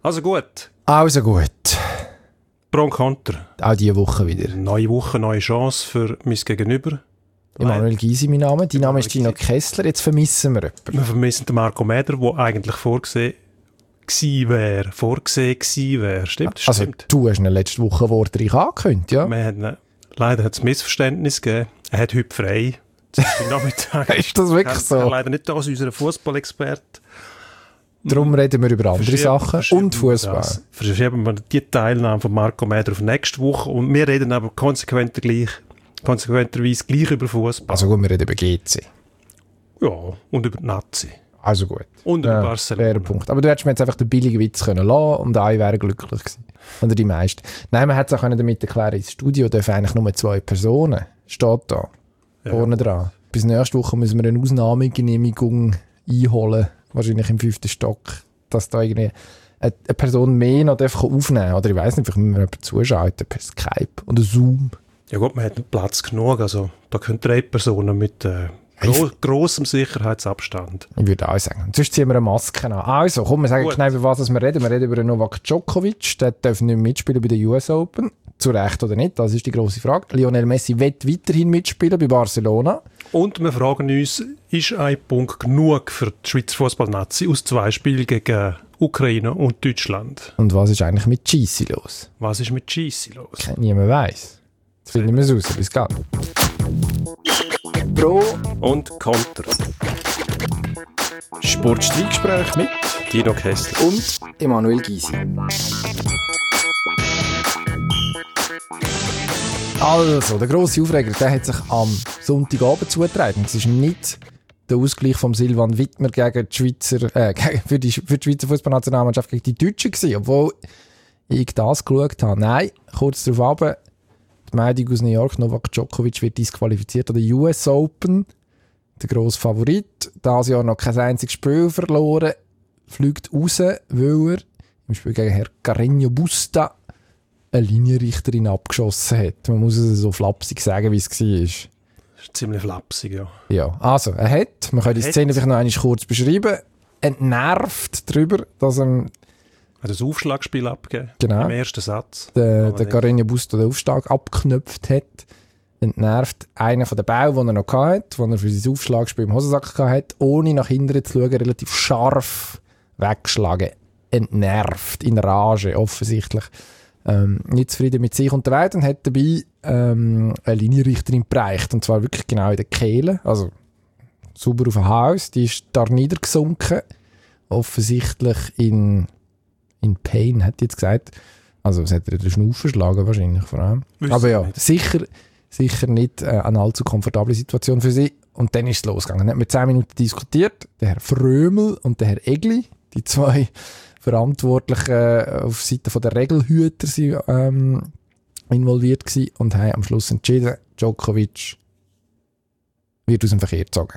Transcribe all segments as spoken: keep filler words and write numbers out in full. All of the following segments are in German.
Also gut. Also gut. Pro und Konter. Auch diese Woche wieder. Neue Woche, neue Chance für mein Gegenüber. Emanuel Gysi, mein Name. Dein Name ist Gino Kessler. Jetzt vermissen wir jemanden. Wir vermissen den Marco Mäder, der eigentlich vorgesehen gewesen wäre. Vorgesehen gewesen wäre. Stimmt? Das also, stimmt. du hast ihn letzte Woche wortreich angekündigt, ja? Wir haben, leider hat es Missverständnis gegeben. Er hat heute frei. Das ist, Nachmittag. Ist das wirklich so? Er leider nicht da als unser Fußballexperte. Darum reden wir über andere Sachen und Fußball. Verschieben wir die Teilnahme von Marco Mäder auf nächste Woche und wir reden aber konsequenter gleich, konsequenterweise gleich über Fußball. Also gut, wir reden über G C. Ja, und über die Nazi. Also gut. Und über ja, Barcelona. Wäre Punkt. Aber du hättest mir jetzt einfach den billigen Witz können lassen und alle wären glücklich gewesen. Oder die meisten. Nein, man hätte es auch damit erklären, ins Studio dürfen eigentlich nur zwei Personen. Steht da. Ja. Vorne dran. Bis nächste Woche müssen wir eine Ausnahmegenehmigung einholen. Wahrscheinlich im fünften Stock. Dass da irgendwie eine Person mehr noch aufnehmen darf. Oder ich weiss nicht, vielleicht müssen wir jemanden zuschalten per Skype oder Zoom. Ja gut, man hat Platz genug. Also da können drei Personen mit äh, gro grossem Sicherheitsabstand. Ich würde auch sagen. Sonst ziehen wir eine Maske an. Also, komm, wir sagen schnell, über was wir reden. Wir reden über Novak Djokovic. Der darf nicht mehr mitspielen bei der U S Open. Zu Recht oder nicht, das ist die grosse Frage. Lionel Messi wird weiterhin mitspielen bei Barcelona. Und wir fragen uns, ist ein Punkt genug für die Schweizer Fußballnazi aus zwei Spielen gegen Ukraine und Deutschland? Und was ist eigentlich mit Gysi los? Was ist mit Gysi los? Kein niemand weiss. Jetzt finden wir es raus. Bis gleich. Pro und Konter. Sportstreitgespräch mit Gino Kessler und Emanuel Gysi. Also, der grosse Aufreger, der hat sich am Sonntagabend zugetragen. Es ist nicht der Ausgleich von Silvan Wittmer gegen die Schweizer, äh, für die, für die Schweizer Fußballnationalmannschaft gegen die Deutschen gewesen, obwohl ich das geschaut habe. Nein, kurz darauf ab, die Meldung aus New York, Novak Djokovic wird disqualifiziert an der U S Open. Der grosse Favorit, dieses Jahr noch kein einziges Spiel verloren, fliegt raus, weil er im Spiel gegen Herr Carreño Busta eine Linienrichterin abgeschossen hat. Man muss es so flapsig sagen, wie es war. Das ist ziemlich flapsig, ja. Ja, also, er hat, man kann die Szene vielleicht noch einmal kurz beschreiben, entnervt darüber, dass er... Hat ein Aufschlagspiel abgegeben, genau, im ersten Satz. Der, der Carreño Busta den Aufschlag abgeknöpft hat. Entnervt einen von den Bällen, den er noch hatte, den er für sein Aufschlagspiel im Hosensack hatte, ohne nach hinten zu schauen, relativ scharf weggeschlagen. Entnervt, in Rage offensichtlich. Ähm, nicht zufrieden mit sich und der Welt und hat dabei ähm, eine Linienrichterin bereicht. Und zwar wirklich genau in der Kehle. Also sauber auf dem Haus. Die ist da niedergesunken. Offensichtlich in, in Pain, hat die jetzt gesagt. Also es hat ihr den Schnuff verschlagen wahrscheinlich vor allem. Wissen Aber ja, sicher, sicher nicht äh, eine allzu komfortable Situation für sie. Und dann ist es losgegangen. Dann hat man zehn Minuten diskutiert. Der Herr Frömel und der Herr Egli, die zwei Verantwortlichen auf Seite der Regelhüter sind, ähm, involviert gewesen und haben am Schluss entschieden, Djokovic wird aus dem Verkehr gezogen.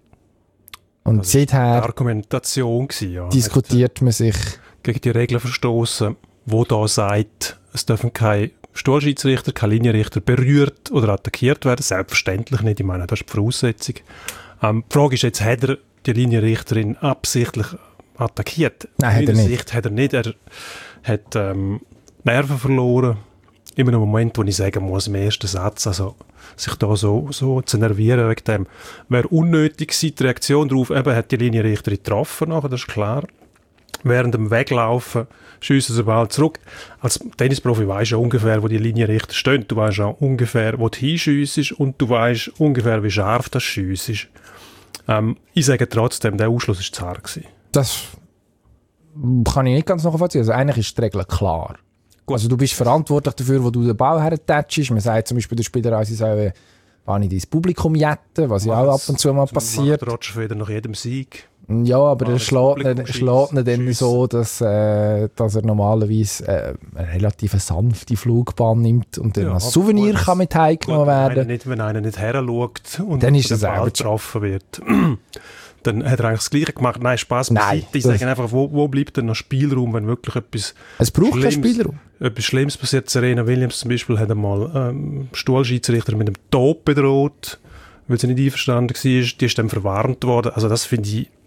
Und das seither Argumentation gewesen, ja. diskutiert man sich gegen die Regeln verstoßen, wo da sagt, es dürfen keine Stuhlschiedsrichter, keine Linienrichter berührt oder attackiert werden. Selbstverständlich nicht. Ich meine, das ist die Voraussetzung. Ähm, die Frage ist jetzt, hat er die Linienrichterin absichtlich attackiert? Nein, hat er nicht. Sicht hat er nicht. Er hat ähm, Nerven verloren. In einem Moment, wo ich sagen muss, im ersten Satz, also sich da so, so zu nervieren wegen dem, wäre unnötig gewesen. Die Reaktion darauf, eben hat die Linienrichterin getroffen, nachher, das ist klar. Während dem Weglaufen schiessen sie den Ball zurück. Als Tennisprofi weisst du ungefähr, wo die Linienrichter stehen. Du weisst auch ungefähr, wo du hinschiessest und du weisst ungefähr, wie scharf das schiessest. Ähm, ich sage trotzdem, der Ausschluss war zu hart gewesen. Das kann ich nicht ganz nachvollziehen. Also eigentlich ist die Regel klar. Gut. Also du bist verantwortlich dafür, wo du den Ball hertatschst. Man sagt zum Beispiel, der Spieler sie sollen gar nicht ins Publikum jetten, was ja auch ab und zu mal passiert. Das macht Roger Federer nach jedem Sieg. Ja, aber er schlägt nicht, schlägt nicht dann so, dass, äh, dass er normalerweise äh, eine relativ sanfte Flugbahn nimmt und dann ja, als Souvenir gut, kann mit heimgenommen werden. Wenn, nicht, wenn einer nicht heranschaut und dann ist der Ball getroffen wird, dann hat er eigentlich das Gleiche gemacht. Nein, Spass beiseite. Ich sage einfach, wo, wo bleibt denn noch Spielraum, wenn wirklich etwas Es braucht keinen Spielraum. Etwas Schlimmes passiert. Serena Williams zum Beispiel hat einmal ähm, Stuhlschiedsrichter mit dem Tod bedroht, weil sie nicht einverstanden war. Die ist dann verwarnt worden. Also das finde ich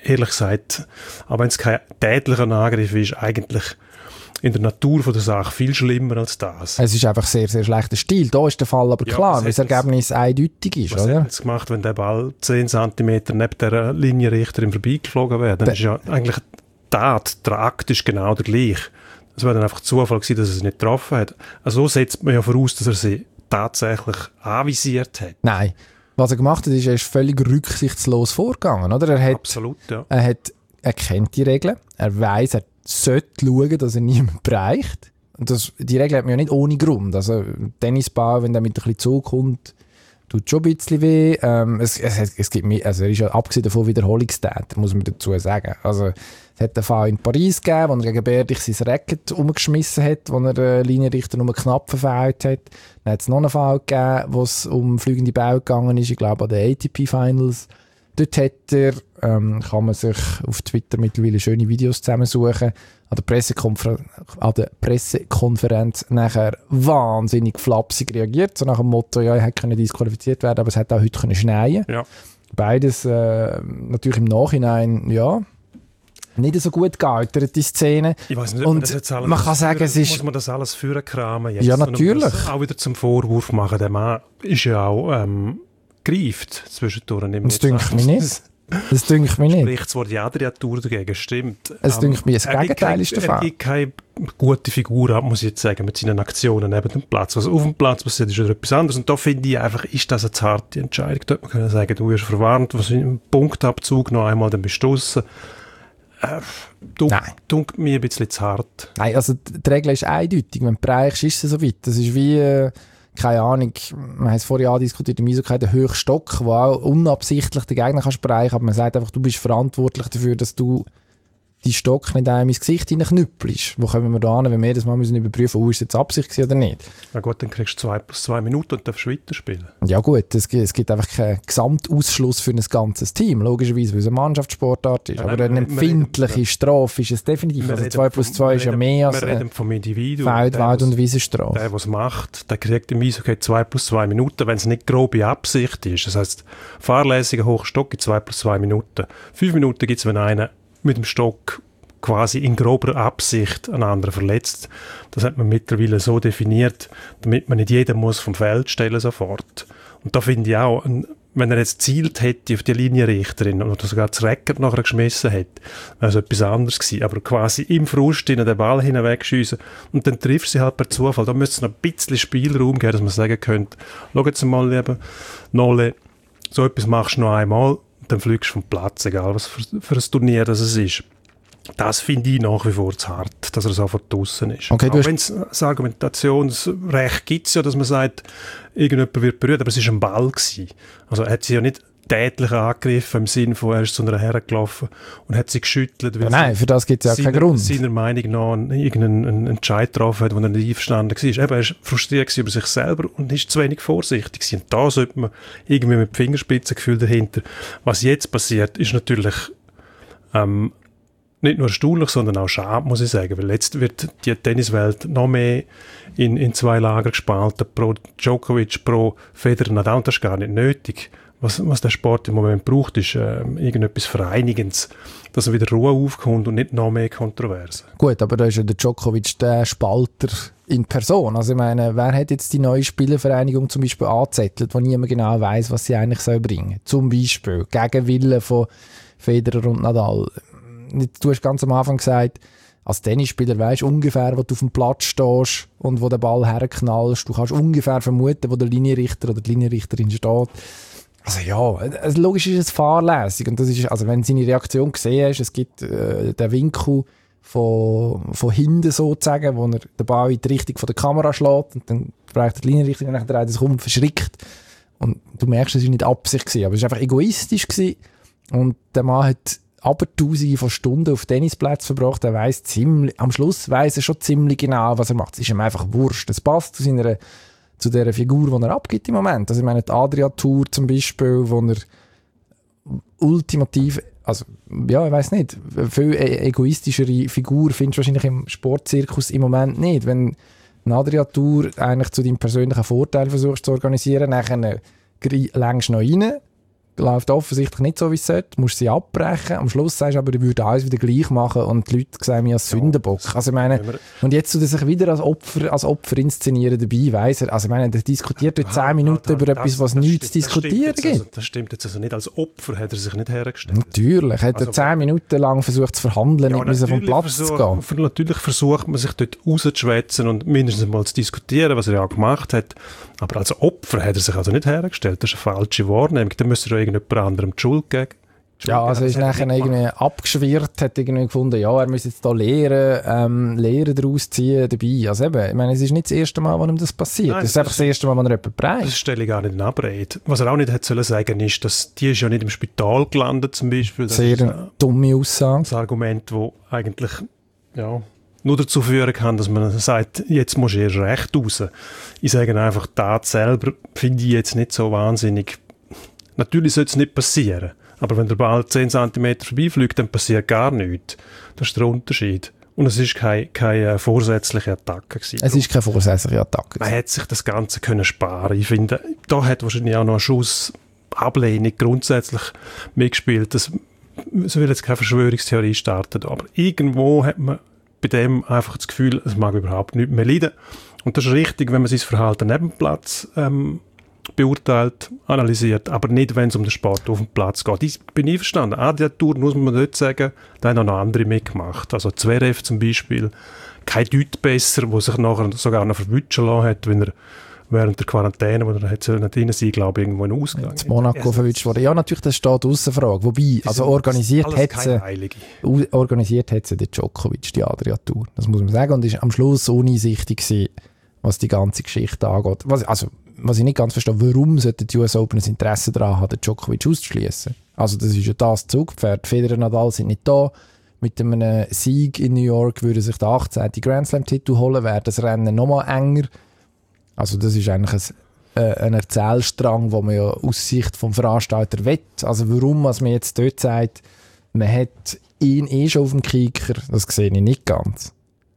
ehrlich gesagt, auch wenn es kein tätlicher Angriff ist, eigentlich in der Natur von der Sache viel schlimmer als das. Es ist einfach sehr, sehr schlechter Stil. Da ist der Fall aber Ja, klar, was weil das hat Ergebnis eindeutig ist, Was oder? hat es gemacht, wenn der Ball zehn Zentimeter neben der Linienrichterin vorbeigeflogen wäre? Dann Be- ist ja eigentlich die Tat, der Akt ist genau der gleiche. Es wäre dann einfach Zufall gewesen, dass er es nicht getroffen hat. Also so setzt man ja voraus, dass er sie tatsächlich anvisiert hat. Nein. Was er gemacht hat, ist, er ist völlig rücksichtslos vorgegangen, oder? Er hat, Absolut, ja. er hat, er kennt die Regeln, er weiss, er sollte schauen, dass er niemand bereicht. Und das, die Regel hat man ja nicht ohne Grund. Also Tennisball, wenn der mit ein bisschen Zug kommt, tut schon ein bisschen weh. Ähm, es, es, es gibt mehr, also er ist ja abgesehen davon Wiederholungstäter, muss man dazu sagen. Also es hat einen Fall in Paris gegeben, wo er gegen Berdych sein Racket umgeschmissen hat, wo er den Linienrichter nur knapp verfehlt hat. Dann hat es noch einen Fall gegeben, wo es um fliegende Bälle gegangen ist, ich glaube an den A T P Finals. Dort hat er, ähm, kann man sich auf Twitter mittlerweile schöne Videos zusammensuchen, an der, Pressekonfer- an der Pressekonferenz nachher wahnsinnig flapsig reagiert, so nach dem Motto, ja, er hätte disqualifiziert werden, aber es hätte auch heute können schneien. Ja. Beides äh, natürlich im Nachhinein, ja, nicht so gut gealtert, die Szene. Ich weiss nicht, ob Und man, das jetzt alles man kann sagen, führen, es ist- muss man das alles führen kramen jetzt? Ja, Und um natürlich. das auch wieder zum Vorwurf machen. Der Mann ist ja auch ähm, greift zwischendurch. Das dünkt mich nicht. Das dünkt mich nicht. Spricht zwar die Adriatur dagegen, stimmt. Es dünkt mich, das er gibt Gegenteil kein- ist der Er Fall. gibt keine gute Figur ab, muss ich jetzt sagen, mit seinen Aktionen neben dem Platz. Was auf dem Platz passiert, ist wieder etwas anderes. Und da finde ich einfach, ist das eine zarte Entscheidung. Da hätte man können sagen, du wirst verwarnt, was im Punktabzug noch einmal, dann bist du draussen. Äh, dunk, Nein. Dunkt mir ein bisschen zu hart. Nein, also die Regel ist eindeutig. Wenn du bereichst, ist es so weit. Das ist wie, äh, keine Ahnung, wir haben es vorher andiskutiert, im Eishockey der Höchststock, wo auch unabsichtlich den Gegner kannst bereichen, aber man sagt einfach, du bist verantwortlich dafür, dass du die Stock nicht einem ins Gesicht hineinknüppelst. Wo kommen wir da an, wenn wir das mal müssen überprüfen müssen, oh, ist es jetzt Absicht gewesen oder nicht? Na gut, dann kriegst du zwei plus zwei Minuten und darfst weiterspielen. Ja gut, es gibt, es gibt einfach keinen Gesamtausschluss für ein ganzes Team, logischerweise, weil es eine Mannschaftssportart ist. Ja, aber nein, eine wir- wir empfindliche reden- Strafe ist es definitiv. Wir Also reden zwei plus vom- zwei wir ist ja reden- mehr als Wir eine reden vom Individuum. Feld-, Der, Wald- und was- Wiesenstrafe. Der, der es macht, der kriegt im Eishockey zwei plus zwei Minuten, wenn es nicht grobe Absicht ist. Das heisst, fahrlässiger Hochstock gibt zwei plus zwei Minuten. Fünf Minuten gibt es, wenn einer mit dem Stock quasi in grober Absicht einen anderen verletzt. Das hat man mittlerweile so definiert, damit man nicht jeden muss vom Feld stellen sofort. Und da finde ich auch, ein, wenn er jetzt zielt hätte auf die Linienrichterin oder sogar das Racket nachher geschmissen hätte, wäre es etwas anderes gewesen. Aber quasi im Frust in den Ball hinwegschiessen und dann trifft sie halt per Zufall. Da müsste es noch ein bisschen Spielraum geben, dass man sagen könnte, schau jetzt mal, lieber Nolle, so etwas machst du noch einmal und dann fliegst du vom Platz, egal was für, für ein Turnier das es ist. Das finde ich nach wie vor zu hart, dass er sofort draussen ist. Okay, du Auch hast- wenn es das Argumentationsrecht gibt, ja, dass man sagt, irgendjemand wird berührt, aber es war ein Ball gewesen. Also er hat sie ja nicht tätlich angegriffen, im Sinne von, er ist zu einer hergelaufen und hat sie geschüttelt, weil Ja, nein, für das gibt es ja seiner, keinen Grund. seiner Meinung nach einen- irgendeinen einen Entscheid getroffen hat, wo er nicht einverstanden war. Eben, er war frustriert gewesen über sich selber und ist zu wenig vorsichtig gewesen. Und da sollte man irgendwie mit Fingerspitzengefühl dahinter. Was jetzt passiert, ist natürlich ähm, nicht nur erstaunlich, sondern auch schade, muss ich sagen. Weil jetzt wird die Tenniswelt noch mehr in, in zwei Lager gespalten. Pro Djokovic, pro Federer, Nadal. Und das ist gar nicht nötig. Was, was der Sport im Moment braucht, ist äh, irgendetwas Vereinigendes, dass er wieder Ruhe aufkommt und nicht noch mehr Kontroversen. Gut, aber da ist ja der Djokovic der Spalter in Person. Also ich meine, wer hat jetzt die neue Spielervereinigung zum Beispiel angezettelt, wo niemand genau weiss, was sie eigentlich soll bringen? Zum Beispiel gegen Willen von Federer und Nadal. Du hast ganz am Anfang gesagt, als Tennisspieler weisst du ungefähr, wo du auf dem Platz stehst und wo der Ball herknallst. Du kannst ungefähr vermuten, wo der Linienrichter oder die Linienrichterin steht. Also ja, also logisch ist es fahrlässig. Und das ist, also wenn du seine Reaktion gesehen hast, es gibt äh, den Winkel von, von hinten sozusagen, wo er den Ball in die Richtung von der Kamera schlägt und dann braucht die Linienrichterin und dann dreht er sich um und verschrickt. Und du merkst, es war nicht Absicht gewesen, aber es war einfach egoistisch gewesen. Und der Mann hat aber Tausende von Stunden auf Tennisplätzen verbracht. Er weiss ziemlich, am Schluss weiss er schon ziemlich genau, was er macht. Es ist ihm einfach wurscht. Es passt zu seiner, zu der Figur, die er abgibt im Moment. Also ich meine, die Adria-Tour zum Beispiel, wo er ultimativ, also ja, ich weiss nicht, eine viel e- egoistischere Figur findest du wahrscheinlich im Sportzirkus im Moment nicht. Wenn eine Adria-Tour eigentlich zu deinem persönlichen Vorteil versuchst zu organisieren, dann längst noch rein, läuft offensichtlich nicht so, wie es sollte, musst sie abbrechen. Am Schluss sagst du aber, ich würde alles wieder gleich machen und die Leute sehen mich als Sündenbock. Also ich meine, und jetzt tut er sich wieder als Opfer, als Opfer inszenieren dabei, weiss er. Also ich meine, der diskutiert dort zehn Minuten ja, über das, etwas, was das nichts zu diskutieren gibt. Also, das stimmt jetzt also nicht. Als Opfer hat er sich nicht hergestellt. Natürlich. Hat also, er zehn Minuten lang versucht zu verhandeln, ja, nicht vom Platz versuch, zu gehen. Natürlich versucht man sich dort rauszuschwätzen und mindestens mal zu diskutieren, was er ja gemacht hat. Aber als Opfer hat er sich also nicht hergestellt. Das ist eine falsche Wahrnehmung. Da müsste er irgendjemand anderem die Schuld geben. Ja, also ist nachher irgendwie abgeschwirrt, hat irgendwie gefunden, ja, er müsse jetzt da Lehren, ähm, Lehren daraus ziehen dabei. Also eben, ich meine, es ist nicht das erste Mal, wo ihm das passiert. Nein, das ist einfach das erste Mal, wo er jemanden bereicht. Das stelle ich gar nicht in Abrede. Was er auch nicht hätte sollen sagen, ist, dass die ist ja nicht im Spital gelandet zum Beispiel. Das Sehr ist eine dumme Aussage. Das Argument, das eigentlich, ja, nur dazu führen kann, dass man sagt, jetzt musst du erst recht raus. Ich sage einfach, die Tat selber finde ich jetzt nicht so wahnsinnig. Natürlich sollte es nicht passieren. Aber wenn der Ball zehn Zentimeter vorbeifliegt, dann passiert gar nichts. Das ist der Unterschied. Und es war keine, keine vorsätzliche Attacke gewesen. Es ist keine vorsätzliche Attacke. Man hätte sich das Ganze können sparen. Ich finde, da hat wahrscheinlich auch noch ein Schuss Ablehnung grundsätzlich mitgespielt. Das, ich will jetzt keine Verschwörungstheorie starten, aber irgendwo hat man bei dem einfach das Gefühl, es mag überhaupt nicht mehr leiden. Und das ist richtig, wenn man sein Verhalten neben dem Platz ähm, beurteilt, analysiert, aber nicht, wenn es um den Sport auf dem Platz geht. Ich bin einverstanden. An der Tour muss man dort sagen, da haben auch noch andere mitgemacht. Also Zverev zum Beispiel, kein Deut besser, der sich nachher sogar noch verwutschen lassen hat, wenn er während der Quarantäne, wo er nicht drin sein, glaube ich, irgendwo in Ausgang. In Monaco ja, verwutscht wurde. Ja, natürlich, das steht außer Frage. Wobei, also organisiert hat sie, organisiert hat sie der Djokovic, die Adria Tour. Das muss man sagen. Und ist am Schluss uneinsichtig gewesen, was die ganze Geschichte angeht. Was, also, was ich nicht ganz verstehe, warum sollte die U S Open ein Interesse daran haben, den Djokovic auszuschließen? Also das ist ja das Zugpferd. Federer und Nadal sind nicht da. Mit einem Sieg in New York würde sich der achtzehnte Grand Slam-Titel holen, wäre das Rennen nochmal enger. Also das ist eigentlich ein, äh, ein Erzählstrang, den man ja aus Sicht vom Veranstalter will. Also warum, was man jetzt dort sagt, man hat ihn eh schon auf dem Kicker, das sehe ich nicht ganz.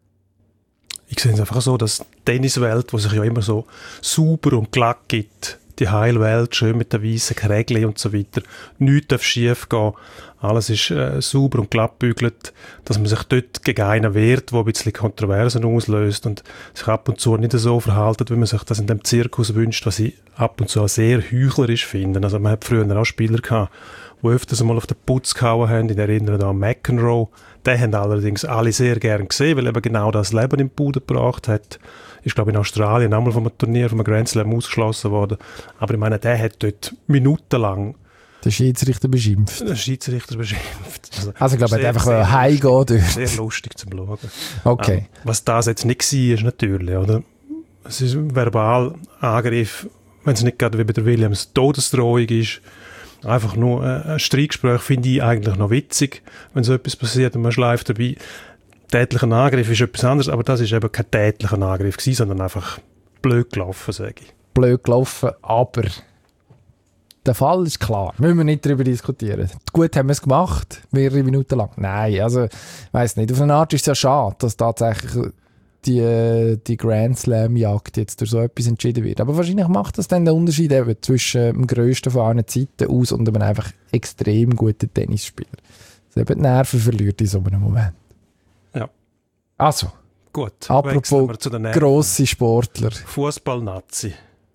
Ich sehe es einfach so, dass die Tenniswelt, die sich ja immer so super und glatt gibt, die Heilwelt, schön mit den weißen Krägeln und so weiter, nichts darf schief gehen, alles ist äh, sauber und glatt bügelt, dass man sich dort gegen einen wehrt, der ein bisschen Kontroversen auslöst und sich ab und zu nicht so verhalten, wie man sich das in dem Zirkus wünscht, was ich ab und zu sehr heuchlerisch finde. Also man hat früher auch Spieler gehabt, die öfters einmal auf den Putz gehauen haben. Ich erinnere an McEnroe. Den haben allerdings alle sehr gern gesehen, weil eben genau das Leben im Bude gebracht hat. Ist, glaube ich, in Australien einmal von einem Turnier, von einem Grand Slam ausgeschlossen worden. Aber ich meine, der hat dort minutenlang den Schiedsrichter beschimpft. Den Schiedsrichter beschimpft. Also, also ich glaube, er hat einfach heimgehen dürfen. Sehr lustig zum Schauen. Okay. Ähm, was das jetzt nicht war, ist natürlich, oder? Es ist ein Verbalangriff, wenn es nicht gerade wie bei der Williams Todesdrohung ist. Einfach nur ein Streitgespräch finde ich eigentlich noch witzig, wenn so etwas passiert und man schleift dabei. Tätlicher Angriff ist etwas anderes, aber das ist eben kein tätlicher Angriff gewesen, sondern einfach blöd gelaufen, sage ich. Blöd gelaufen, aber der Fall ist klar. Müssen wir nicht darüber diskutieren. Gut haben wir es gemacht, mehrere Minuten lang. Nein, also, ich weiss nicht. Auf eine Art ist es ja schade, dass tatsächlich die, die Grand Slam-Jagd jetzt durch so etwas entschieden wird. Aber wahrscheinlich macht das dann den Unterschied eben zwischen dem grössten von allen Zeiten aus und einem einfach extrem guten Tennisspieler. Das eben die Nerven verliert in so einem Moment. Ja. Also, gut. Apropos grosse Sportler. Fußball-Nazi.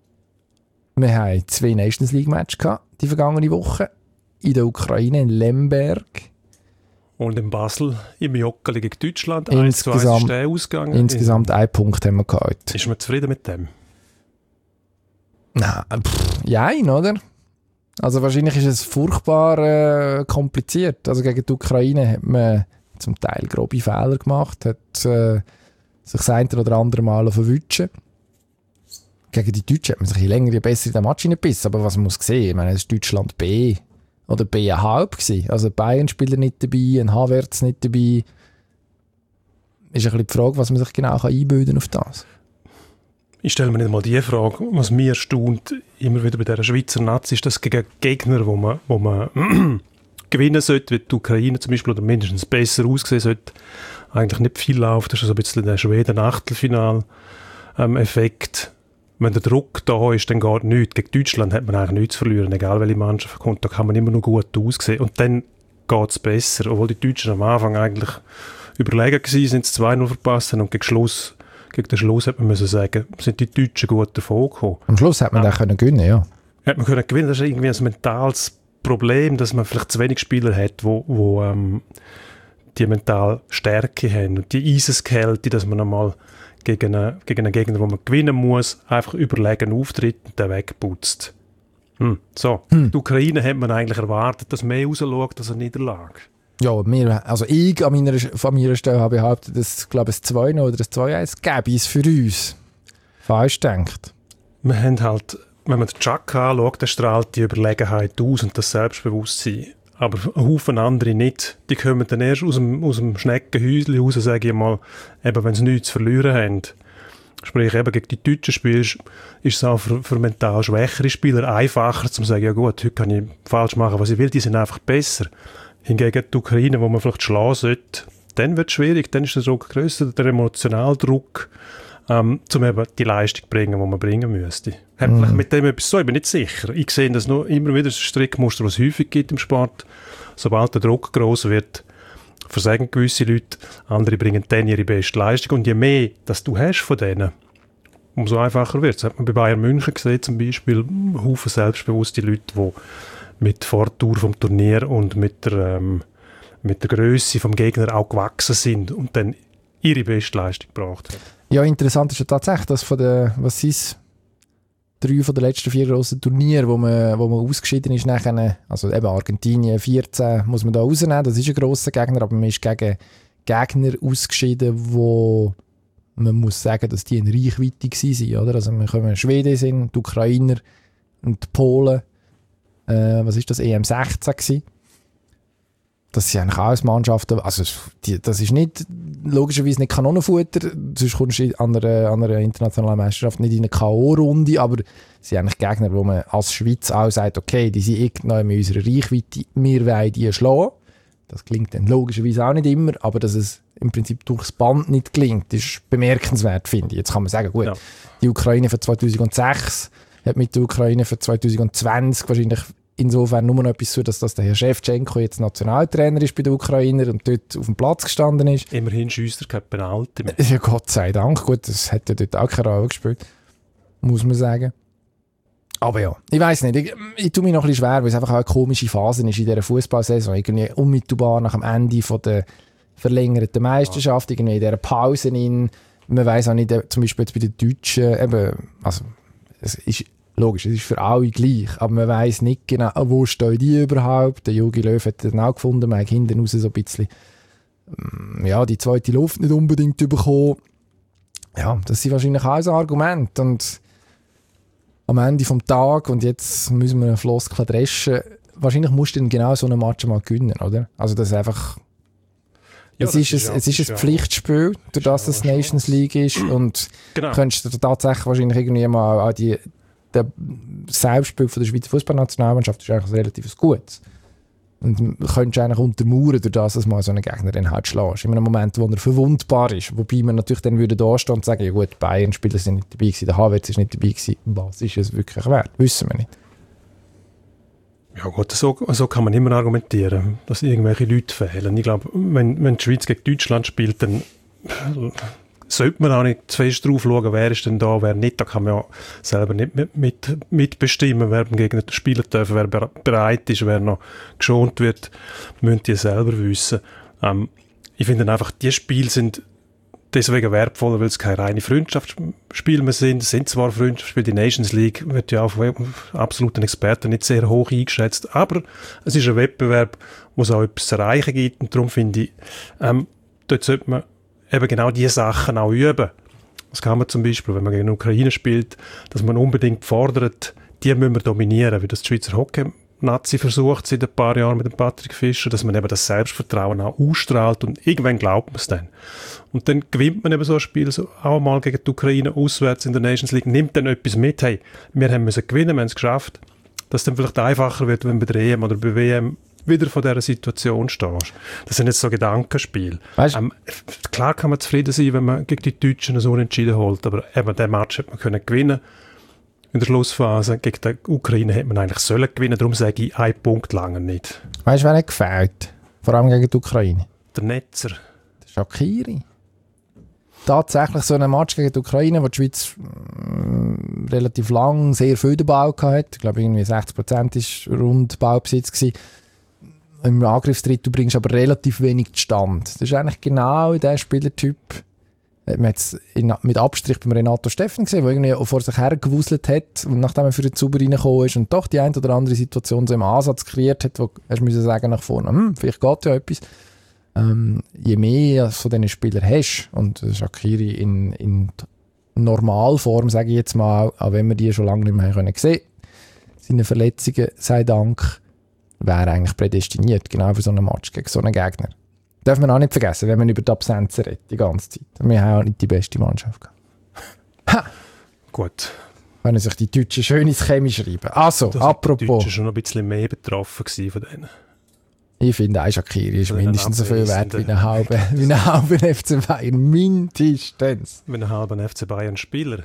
Wir haben zwei Nations League-Matches gehabt, die vergangene Woche. In der Ukraine, in Lemberg. Und in Basel, im Joggeli gegen Deutschland. Insgesamt, eins zu eins ist der Ausgang. Insgesamt in, ein Punkt haben wir gehabt. Ist man zufrieden mit dem? Nein, pff, jein, oder? Also wahrscheinlich ist es furchtbar äh, kompliziert. Also gegen die Ukraine hat man zum Teil grobe Fehler gemacht, hat äh, sich das eine oder andere Mal verwutschen. Gegen die Deutschen hat man sich länger besser in den Match hineingebissen. Aber was man muss sehen, ich meine, es ist Deutschland B oder B ein halb gewesen. Also Bayern-Spieler nicht dabei, ein Havertz nicht dabei. Ist ein bisschen die Frage, was man sich genau einbilden kann auf das. Ich stelle mir nicht mal die Frage, was mir erstaunt, immer wieder bei dieser Schweizer Nazi, ist das gegen Gegner, wo man, wo man gewinnen sollte, wie die Ukraine zum Beispiel, oder mindestens besser aussehen sollte, eigentlich nicht viel läuft. Das ist so ein bisschen der Schweden-Achtelfinal-Effekt. wenn der Druck da ist, dann geht nichts. Gegen Deutschland hat man eigentlich nichts zu verlieren, egal welche Mannschaft kommt, da kann man immer nur gut aussehen. Und dann geht es besser, obwohl die Deutschen am Anfang eigentlich überlegen waren, sind es zwei null verpasst haben und gegen, Schluss, gegen den Schluss hat man müssen sagen, sind die Deutschen gut davon gekommen. Am Schluss hat man ja. dann können gewinnen, ja. Hat man können gewinnen, das ist irgendwie ein mentales Problem, dass man vielleicht zu wenig Spieler hat, wo, wo ähm, die mentale Stärke haben und die Eiseskälte, dass man einmal gegen einen, gegen einen Gegner, wo man gewinnen muss, einfach überlegen auftritt und den wegputzt. Hm. So, hm. Die Ukraine hat man eigentlich erwartet, dass mehr rausschaut als eine Niederlage. Ja, wir, also ich an meiner, von meiner Stelle habe behauptet, dass glaube ich, ein zwei null oder ein zwei eins gäbe es für uns. Falsch denkt. Wir haben halt, wenn man den Chaka anschaut, der strahlt die Überlegenheit aus und das Selbstbewusstsein. Aber ein Haufen andere nicht. Die kommen dann erst aus dem, aus dem Schneckenhäuschen raus, sage ich mal, eben wenn sie nichts zu verlieren haben. Sprich, eben gegen die Deutschen spielst, ist es auch für, für mental schwächere Spieler einfacher, zu sagen, ja gut, heute kann ich falsch machen, was ich will, die sind einfach besser. Hingegen die Ukraine, wo man vielleicht schlagen sollte, dann wird es schwierig, dann ist der Druck grösser, der Emotionaldruck, ähm, um eben die Leistung zu bringen, die man bringen müsste. Hat mm. vielleicht mit dem etwas so, ich bin nicht sicher. Ich sehe das noch immer wieder, das Strickmuster, was es häufig gibt im Sport. Sobald der Druck gross wird, versagen gewisse Leute, andere bringen dann ihre beste Leistung. Und je mehr das du hast von denen, umso einfacher wird es. Das hat man bei Bayern München gesehen, zum Beispiel, Haufen selbstbewusste Leute, die mit Vortour vom Turnier und mit der, ähm, mit der Grösse vom Gegner auch gewachsen sind und dann ihre beste Leistung gebracht haben. Ja, interessant ist ja tatsächlich, dass von den, was ist drei von den letzten vier grossen Turnieren, wo man, wo man ausgeschieden ist, nachher, also eben Argentinien vierzehn muss man da rausnehmen, das ist ein grosser Gegner, aber man ist gegen Gegner ausgeschieden, wo man muss sagen, dass die in Reichweite waren, oder? Also wir kommen Schweden sind, die Ukrainer und die Polen, äh, was ist das, E M sechzehn gewesen. Das sind eigentlich alles Mannschaften, also die, das ist nicht, logischerweise nicht Kanonenfutter, sonst kommst du an einer, an einer internationalen Meisterschaft nicht in eine K O-Runde, aber es sind eigentlich Gegner, wo man als Schweiz auch sagt, okay, die sind irgendwann in unserer Reichweite, wir wollen die schlagen. Das klingt dann logischerweise auch nicht immer, aber dass es im Prinzip durchs Band nicht klingt, ist bemerkenswert, finde ich. Jetzt kann man sagen, gut, ja. Die Ukraine für zweitausendsechs hat mit der Ukraine für zweitausendzwanzig wahrscheinlich insofern nur noch etwas so, dass das der Herr Schewtschenko jetzt Nationaltrainer ist bei den Ukrainer und dort auf dem Platz gestanden ist. Immerhin schießt er kein Penalty mehr. Ja, Gott sei Dank. Gut, das hat ja dort auch keine Rolle gespielt, muss man sagen. Aber ja, ich weiss nicht. Ich, ich tue mich noch ein bisschen schwer, weil es einfach auch eine komische Phase ist in dieser Fußballsaison. Irgendwie unmittelbar nach dem Ende von der verlängerten Meisterschaft, ja. Irgendwie in dieser Pause in, man weiss auch nicht, zum Beispiel jetzt bei den Deutschen, eben, also es ist logisch, es ist für alle gleich, aber man weiss nicht genau, wo stehen die überhaupt. Der Jogi Löw hat dann auch gefunden, man hat hinten raus so ein bisschen ja, die zweite Luft nicht unbedingt bekommen. Ja, das sind wahrscheinlich auch ein Argument. Und am Ende des Tages, und jetzt müssen wir einen Floskel dreschen, wahrscheinlich musst du dann genau so einen Match mal gewinnen, oder? Also das ist einfach... Ja, es, ist ist ein, ja, es ist ein ja Pflichtspiel, durch das es Nations League ist, und genau. Könntest du tatsächlich wahrscheinlich irgendwie mal auch die der Selbstspiel von der Schweizer Fußballnationalmannschaft ist eigentlich relativ gut. Und du könntest eigentlich untermauern, durch das, dass mal so einen Gegner dann halt schlägst. In einem Moment, wo er verwundbar ist. Wobei man natürlich dann würde da stehen und sagen, ja gut, Bayern-Spieler sind nicht dabei gewesen, der Havertz ist nicht dabei gewesen. Was ist es wirklich wert? Wissen wir nicht. Ja gut, so, so kann man immer argumentieren, dass irgendwelche Leute fehlen. Ich glaube, wenn, wenn die Schweiz gegen Deutschland spielt, dann sollte man auch nicht zu fest drauf schauen, wer ist denn da, wer nicht. Da kann man ja selber nicht mit, mit, mitbestimmen, wer gegen den spielen darf, wer bereit ist, wer noch geschont wird, müssen die selber wissen. Ähm, ich finde einfach, die Spiele sind deswegen wertvoller, weil es keine reine Freundschaftsspiele mehr sind. Es sind zwar Freundschaftsspiele, die Nations League wird ja auch von absoluten Experten nicht sehr hoch eingeschätzt, aber es ist ein Wettbewerb, wo es auch etwas zu erreichen gibt, und darum finde ich, ähm, dort sollte man eben genau diese Sachen auch üben. Das kann man zum Beispiel, wenn man gegen die Ukraine spielt, dass man unbedingt fordert, die müssen wir dominieren, wie das die Schweizer Hockey-Nazi versucht seit ein paar Jahren mit dem Patrick Fischer, dass man eben das Selbstvertrauen auch ausstrahlt, und irgendwann glaubt man es dann. Und dann gewinnt man eben so ein Spiel so auch mal gegen die Ukraine auswärts in der Nations League, nimmt dann etwas mit, hey, wir haben müssen gewinnen, wir haben es geschafft, dass es dann vielleicht einfacher wird, wenn du bei der E M oder bei W M wieder von dieser Situation stehst. Das sind jetzt so Gedankenspiele. Ähm, klar kann man zufrieden sein, wenn man gegen die Deutschen so unentschieden holt, aber eben den Match hätte man können gewinnen. in der Schlussphase. Gegen die Ukraine hätte man eigentlich sollen gewinnen, darum sage ich, ein Punkt lange nicht. Weißt du, wer hat gefällt? Vor allem gegen die Ukraine? Der Netzer. Der Shaqiri. Tatsächlich so ein Match gegen die Ukraine, wo die Schweiz mh, relativ lang sehr viel den Ball hatte. Ich glaube, irgendwie sechzig Prozent war rund Ballbesitz gewesen. Im Angriffsdrittel bringst du aber relativ wenig zustande. Das ist eigentlich genau der Spielertyp, man hat es mit Abstrich beim Renato Steffen gesehen, der irgendwie vor sich hergewuselt hat und nachdem er für den Zuber reingekommen ist und doch die eine oder andere Situation so im Ansatz kreiert hat, wo er müssen sagen nach vorne, hm, vielleicht geht ja etwas. Ähm, je mehr du von diesen Spielern hast, und Shaqiri in, in Normalform, sage ich jetzt mal, auch wenn wir die schon lange nicht mehr haben gesehen, seine Verletzungen, sei Dank, wäre eigentlich prädestiniert, genau für so einen Match gegen so einen Gegner. Darf man auch nicht vergessen, wenn man über die Absenzen redet, die ganze Zeit. Wir haben auch nicht die beste Mannschaft gehabt. Ha! Gut. Wenn sich die Deutschen schön ins Chemie schreiben. Also, das apropos. Die Deutschen schon noch ein bisschen mehr betroffen von denen. Ich finde, ein Shaqiri ist Von mindestens so viel wert wie ein halber, wie ein halber F C Bayern. Mindestens. Wie ein halber F C Bayern-Spieler.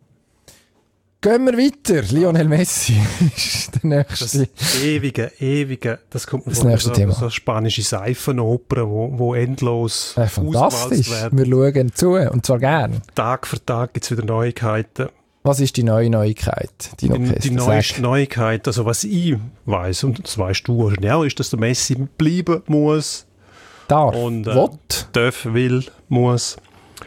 Gehen wir weiter. Lionel Messi ist der nächste. Das ewige, ewige, das kommt mir Das vor, nächste so, Thema. so spanische Seifenopern, wo, wo endlos Äh, fantastisch. werden. Wir schauen zu, und zwar gern. Tag für Tag gibt es wieder Neuigkeiten. Was ist die neue Neuigkeit? Die, Die, die neueste Neuigkeit, also was ich weiss, und das weißt du wahrscheinlich auch, ist, dass der Messi bleiben muss. Darf. Und äh, Wott. darf, will, muss.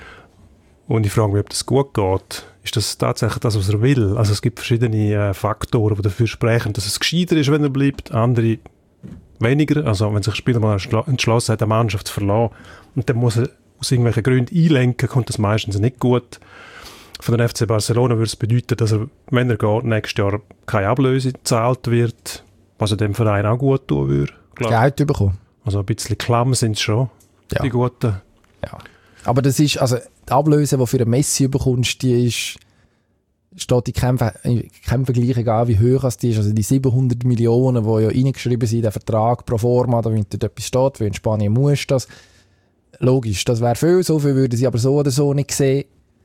Und ich frage mich, ob das gut geht. Ist das tatsächlich das, was er will? Also es gibt verschiedene äh, Faktoren, die dafür sprechen, dass es gescheiter ist, wenn er bleibt. Andere weniger. Also wenn sich ein Spieler mal entschlossen hat, eine Mannschaft zu verlassen und dann muss er aus irgendwelchen Gründen einlenken, kommt das meistens nicht gut. Von der F C Barcelona würde es bedeuten, dass er, wenn er geht, nächstes Jahr keine Ablöse gezahlt wird, was er dem Verein auch gut tun würde. Geld bekommen. Also ein bisschen klamm sind es schon, Ja. die Guten. Ja. Aber das ist, also die Ablöse, die für einen Messi bekommst, die ist, steht in keinem, in keinem Vergleich, egal wie hoch es die ist. Also die siebenhundert Millionen, die ja reingeschrieben sind in den Vertrag pro forma, da wenn dort etwas steht, wie in Spanien muss das. Logisch, das wäre viel, so viel würden sie aber so oder so nicht sehen.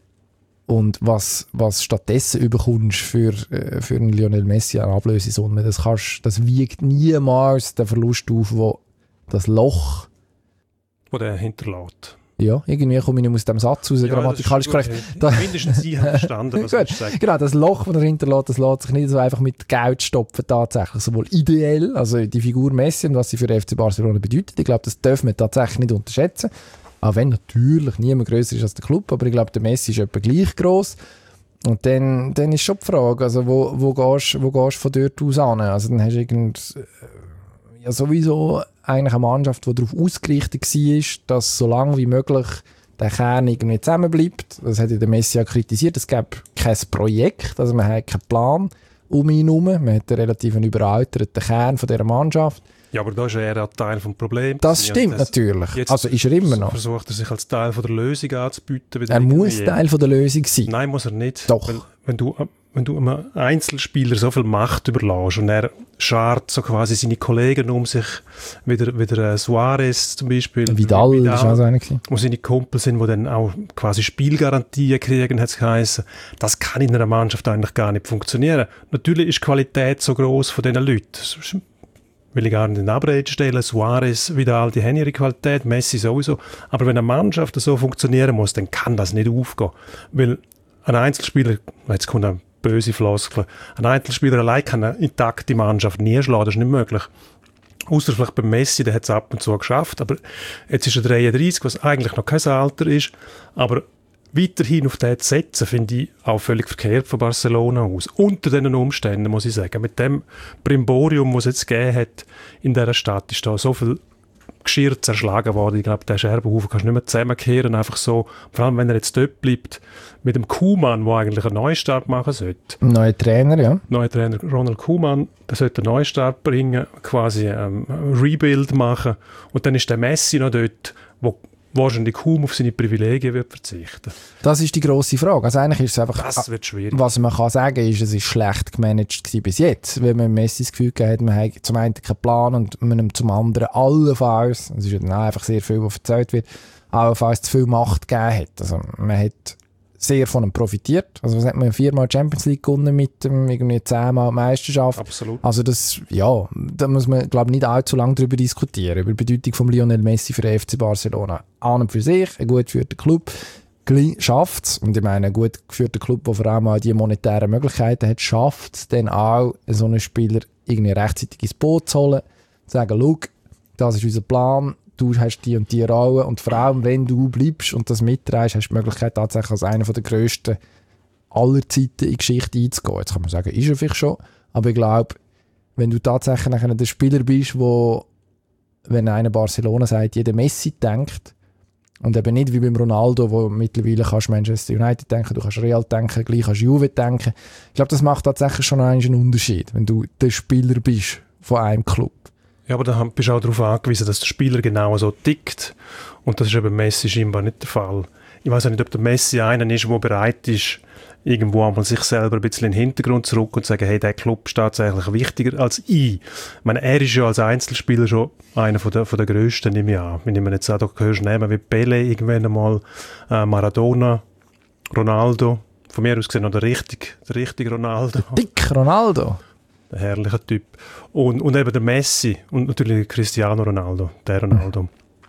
Und was, was stattdessen bekommst für, äh, für einen Lionel Messi an Ablösesumme, das, kannst, das wiegt niemals den Verlust auf, wo das Loch, Wo der hinterlässt. ja, irgendwie komme ich nicht aus dem Satz raus, grammatikalisch korrekt. Da- Mindestens Sie haben verstanden, was Gut, ich sage. genau, das Loch, das er hinterlässt, das lässt sich nicht so einfach mit Geld stopfen, tatsächlich. Sowohl ideell, also die Figur Messi und was sie für den F C Barcelona bedeutet. Ich glaube, das dürfen wir tatsächlich nicht unterschätzen. Auch wenn natürlich niemand grösser ist als der Club, aber ich glaube, der Messi ist etwa gleich gross. Und dann, dann ist schon die Frage, also wo, wo gehst wo gehst du von dort aus hin? Also dann hast du irgend, ja, sowieso eigentlich eine Mannschaft, die darauf ausgerichtet war, dass so lange wie möglich der Kern irgendwie zusammenbleibt. Das hat ja der Messi ja kritisiert. Es gab kein Projekt, also man hat keinen Plan um ihn herum. Man hat einen relativ überalterten Kern von dieser Mannschaft. Ja, aber da ist er ein Teil des Problems. Das stimmt das, natürlich. jetzt Also ist er immer noch. Versucht er sich als Teil von der Lösung anzubieten. Er muss Teil von der Lösung sein. Nein, muss er nicht. Doch. Wenn, wenn, du, wenn du einem Einzelspieler so viel Macht überlässt und er schart so quasi seine Kollegen um sich, wie der, wie der Suarez zum Beispiel. Vidal, Vidal ist auch so einer gewesen. wo seine Kumpel sind, die dann auch quasi Spielgarantien kriegen, hat es geheißen. Das kann in einer Mannschaft eigentlich gar nicht funktionieren. Natürlich ist die Qualität so gross von diesen Leuten. Das ist, will ich gar nicht in Abrede stellen. Suarez, Vidal, die haben ihre Qualität, Messi sowieso. Aber wenn eine Mannschaft so funktionieren muss, dann kann das nicht aufgehen. Weil ein Einzelspieler, jetzt kommt eine böse Floskel, ein Einzelspieler allein kann eine intakte Mannschaft nie schlagen, das ist nicht möglich. Ausser vielleicht beim Messi, der hat es ab und zu geschafft, aber jetzt ist er dreiunddreißig, was eigentlich noch kein Alter ist, aber weiterhin auf den zu setzen, finde ich auch völlig verkehrt von Barcelona aus. Unter diesen Umständen, muss ich sagen. Mit dem Brimborium, das es jetzt gegeben hat in dieser Stadt, ist da so viel Geschirr zerschlagen worden. Ich glaube, den Scherbenhaufen kannst du nicht mehr zusammenkehren, einfach so. Vor allem, wenn er jetzt dort bleibt, mit dem Koeman, der eigentlich einen Neustart machen sollte. Neuer Trainer, ja. Neuer Trainer Ronald Koeman, der sollte einen Neustart bringen, quasi ähm, ein Rebuild machen. Und dann ist der Messi noch dort, wo wahrscheinlich kaum auf seine Privilegien wird verzichten. Das ist die grosse Frage. Also eigentlich ist es einfach, Das wird schwierig. was man kann sagen ist, es ist schlecht gemanagt gewesen bis jetzt. Weil man Messi das Gefühl gehabt hat, man hat zum einen keinen Plan und man zum anderen allenfalls, es ist ja dann auch einfach sehr viel, was erzählt wird, allenfalls zu viel Macht gegeben hat. Also man hat sehr von ihm profitiert. Also was hat man viermal Champions League gewonnen mit dem irgendwie zehnmal Meisterschaft. Absolut. Also das, ja, da muss man, glaube ich, nicht allzu lange darüber diskutieren, über die Bedeutung von Lionel Messi für den F C Barcelona. An und für sich, ein gut geführter Club, schafft es, und ich meine, ein gut geführter Club, der vor allem auch die monetären Möglichkeiten hat, schafft es dann auch, so einen Spieler irgendwie rechtzeitig ins Boot zu holen, zu sagen, schau, das ist unser Plan, du hast die und die Rolle, und vor allem, wenn du bleibst und das mitträgst, hast du die Möglichkeit, tatsächlich als einer der grössten aller Zeiten in die Geschichte einzugehen. Jetzt kann man sagen, ist er vielleicht schon, aber ich glaube, wenn du tatsächlich nachher der Spieler bist, wo, wenn einer Barcelona sagt, jeder Messi denkt, und eben nicht wie beim Ronaldo, wo mittlerweile kannst Manchester United denken, du kannst Real denken, gleich kannst Juve denken. Ich glaube, das macht tatsächlich schon einen Unterschied, wenn du der Spieler bist von einem Club. Ja, aber da bist du auch darauf angewiesen, dass der Spieler genau so tickt. Und das ist eben Messi scheinbar nicht der Fall. Ich weiß auch nicht, ob der Messi einer ist, der bereit ist, irgendwo einmal sich selber ein bisschen in den Hintergrund zu rücken und zu sagen, hey, der Club ist tatsächlich wichtiger als ich. Ich meine, er ist ja als Einzelspieler schon einer von der, von der Grössten, nehme ich an. Wenn ich mir jetzt auch da hörst, nehmen wie Pele irgendwann einmal, äh, Maradona, Ronaldo, von mir aus gesehen noch der richtige, der richtige Ronaldo. Der dick Ronaldo. Ein herrlicher Typ. Und, und eben der Messi und natürlich Cristiano Ronaldo, der Ronaldo.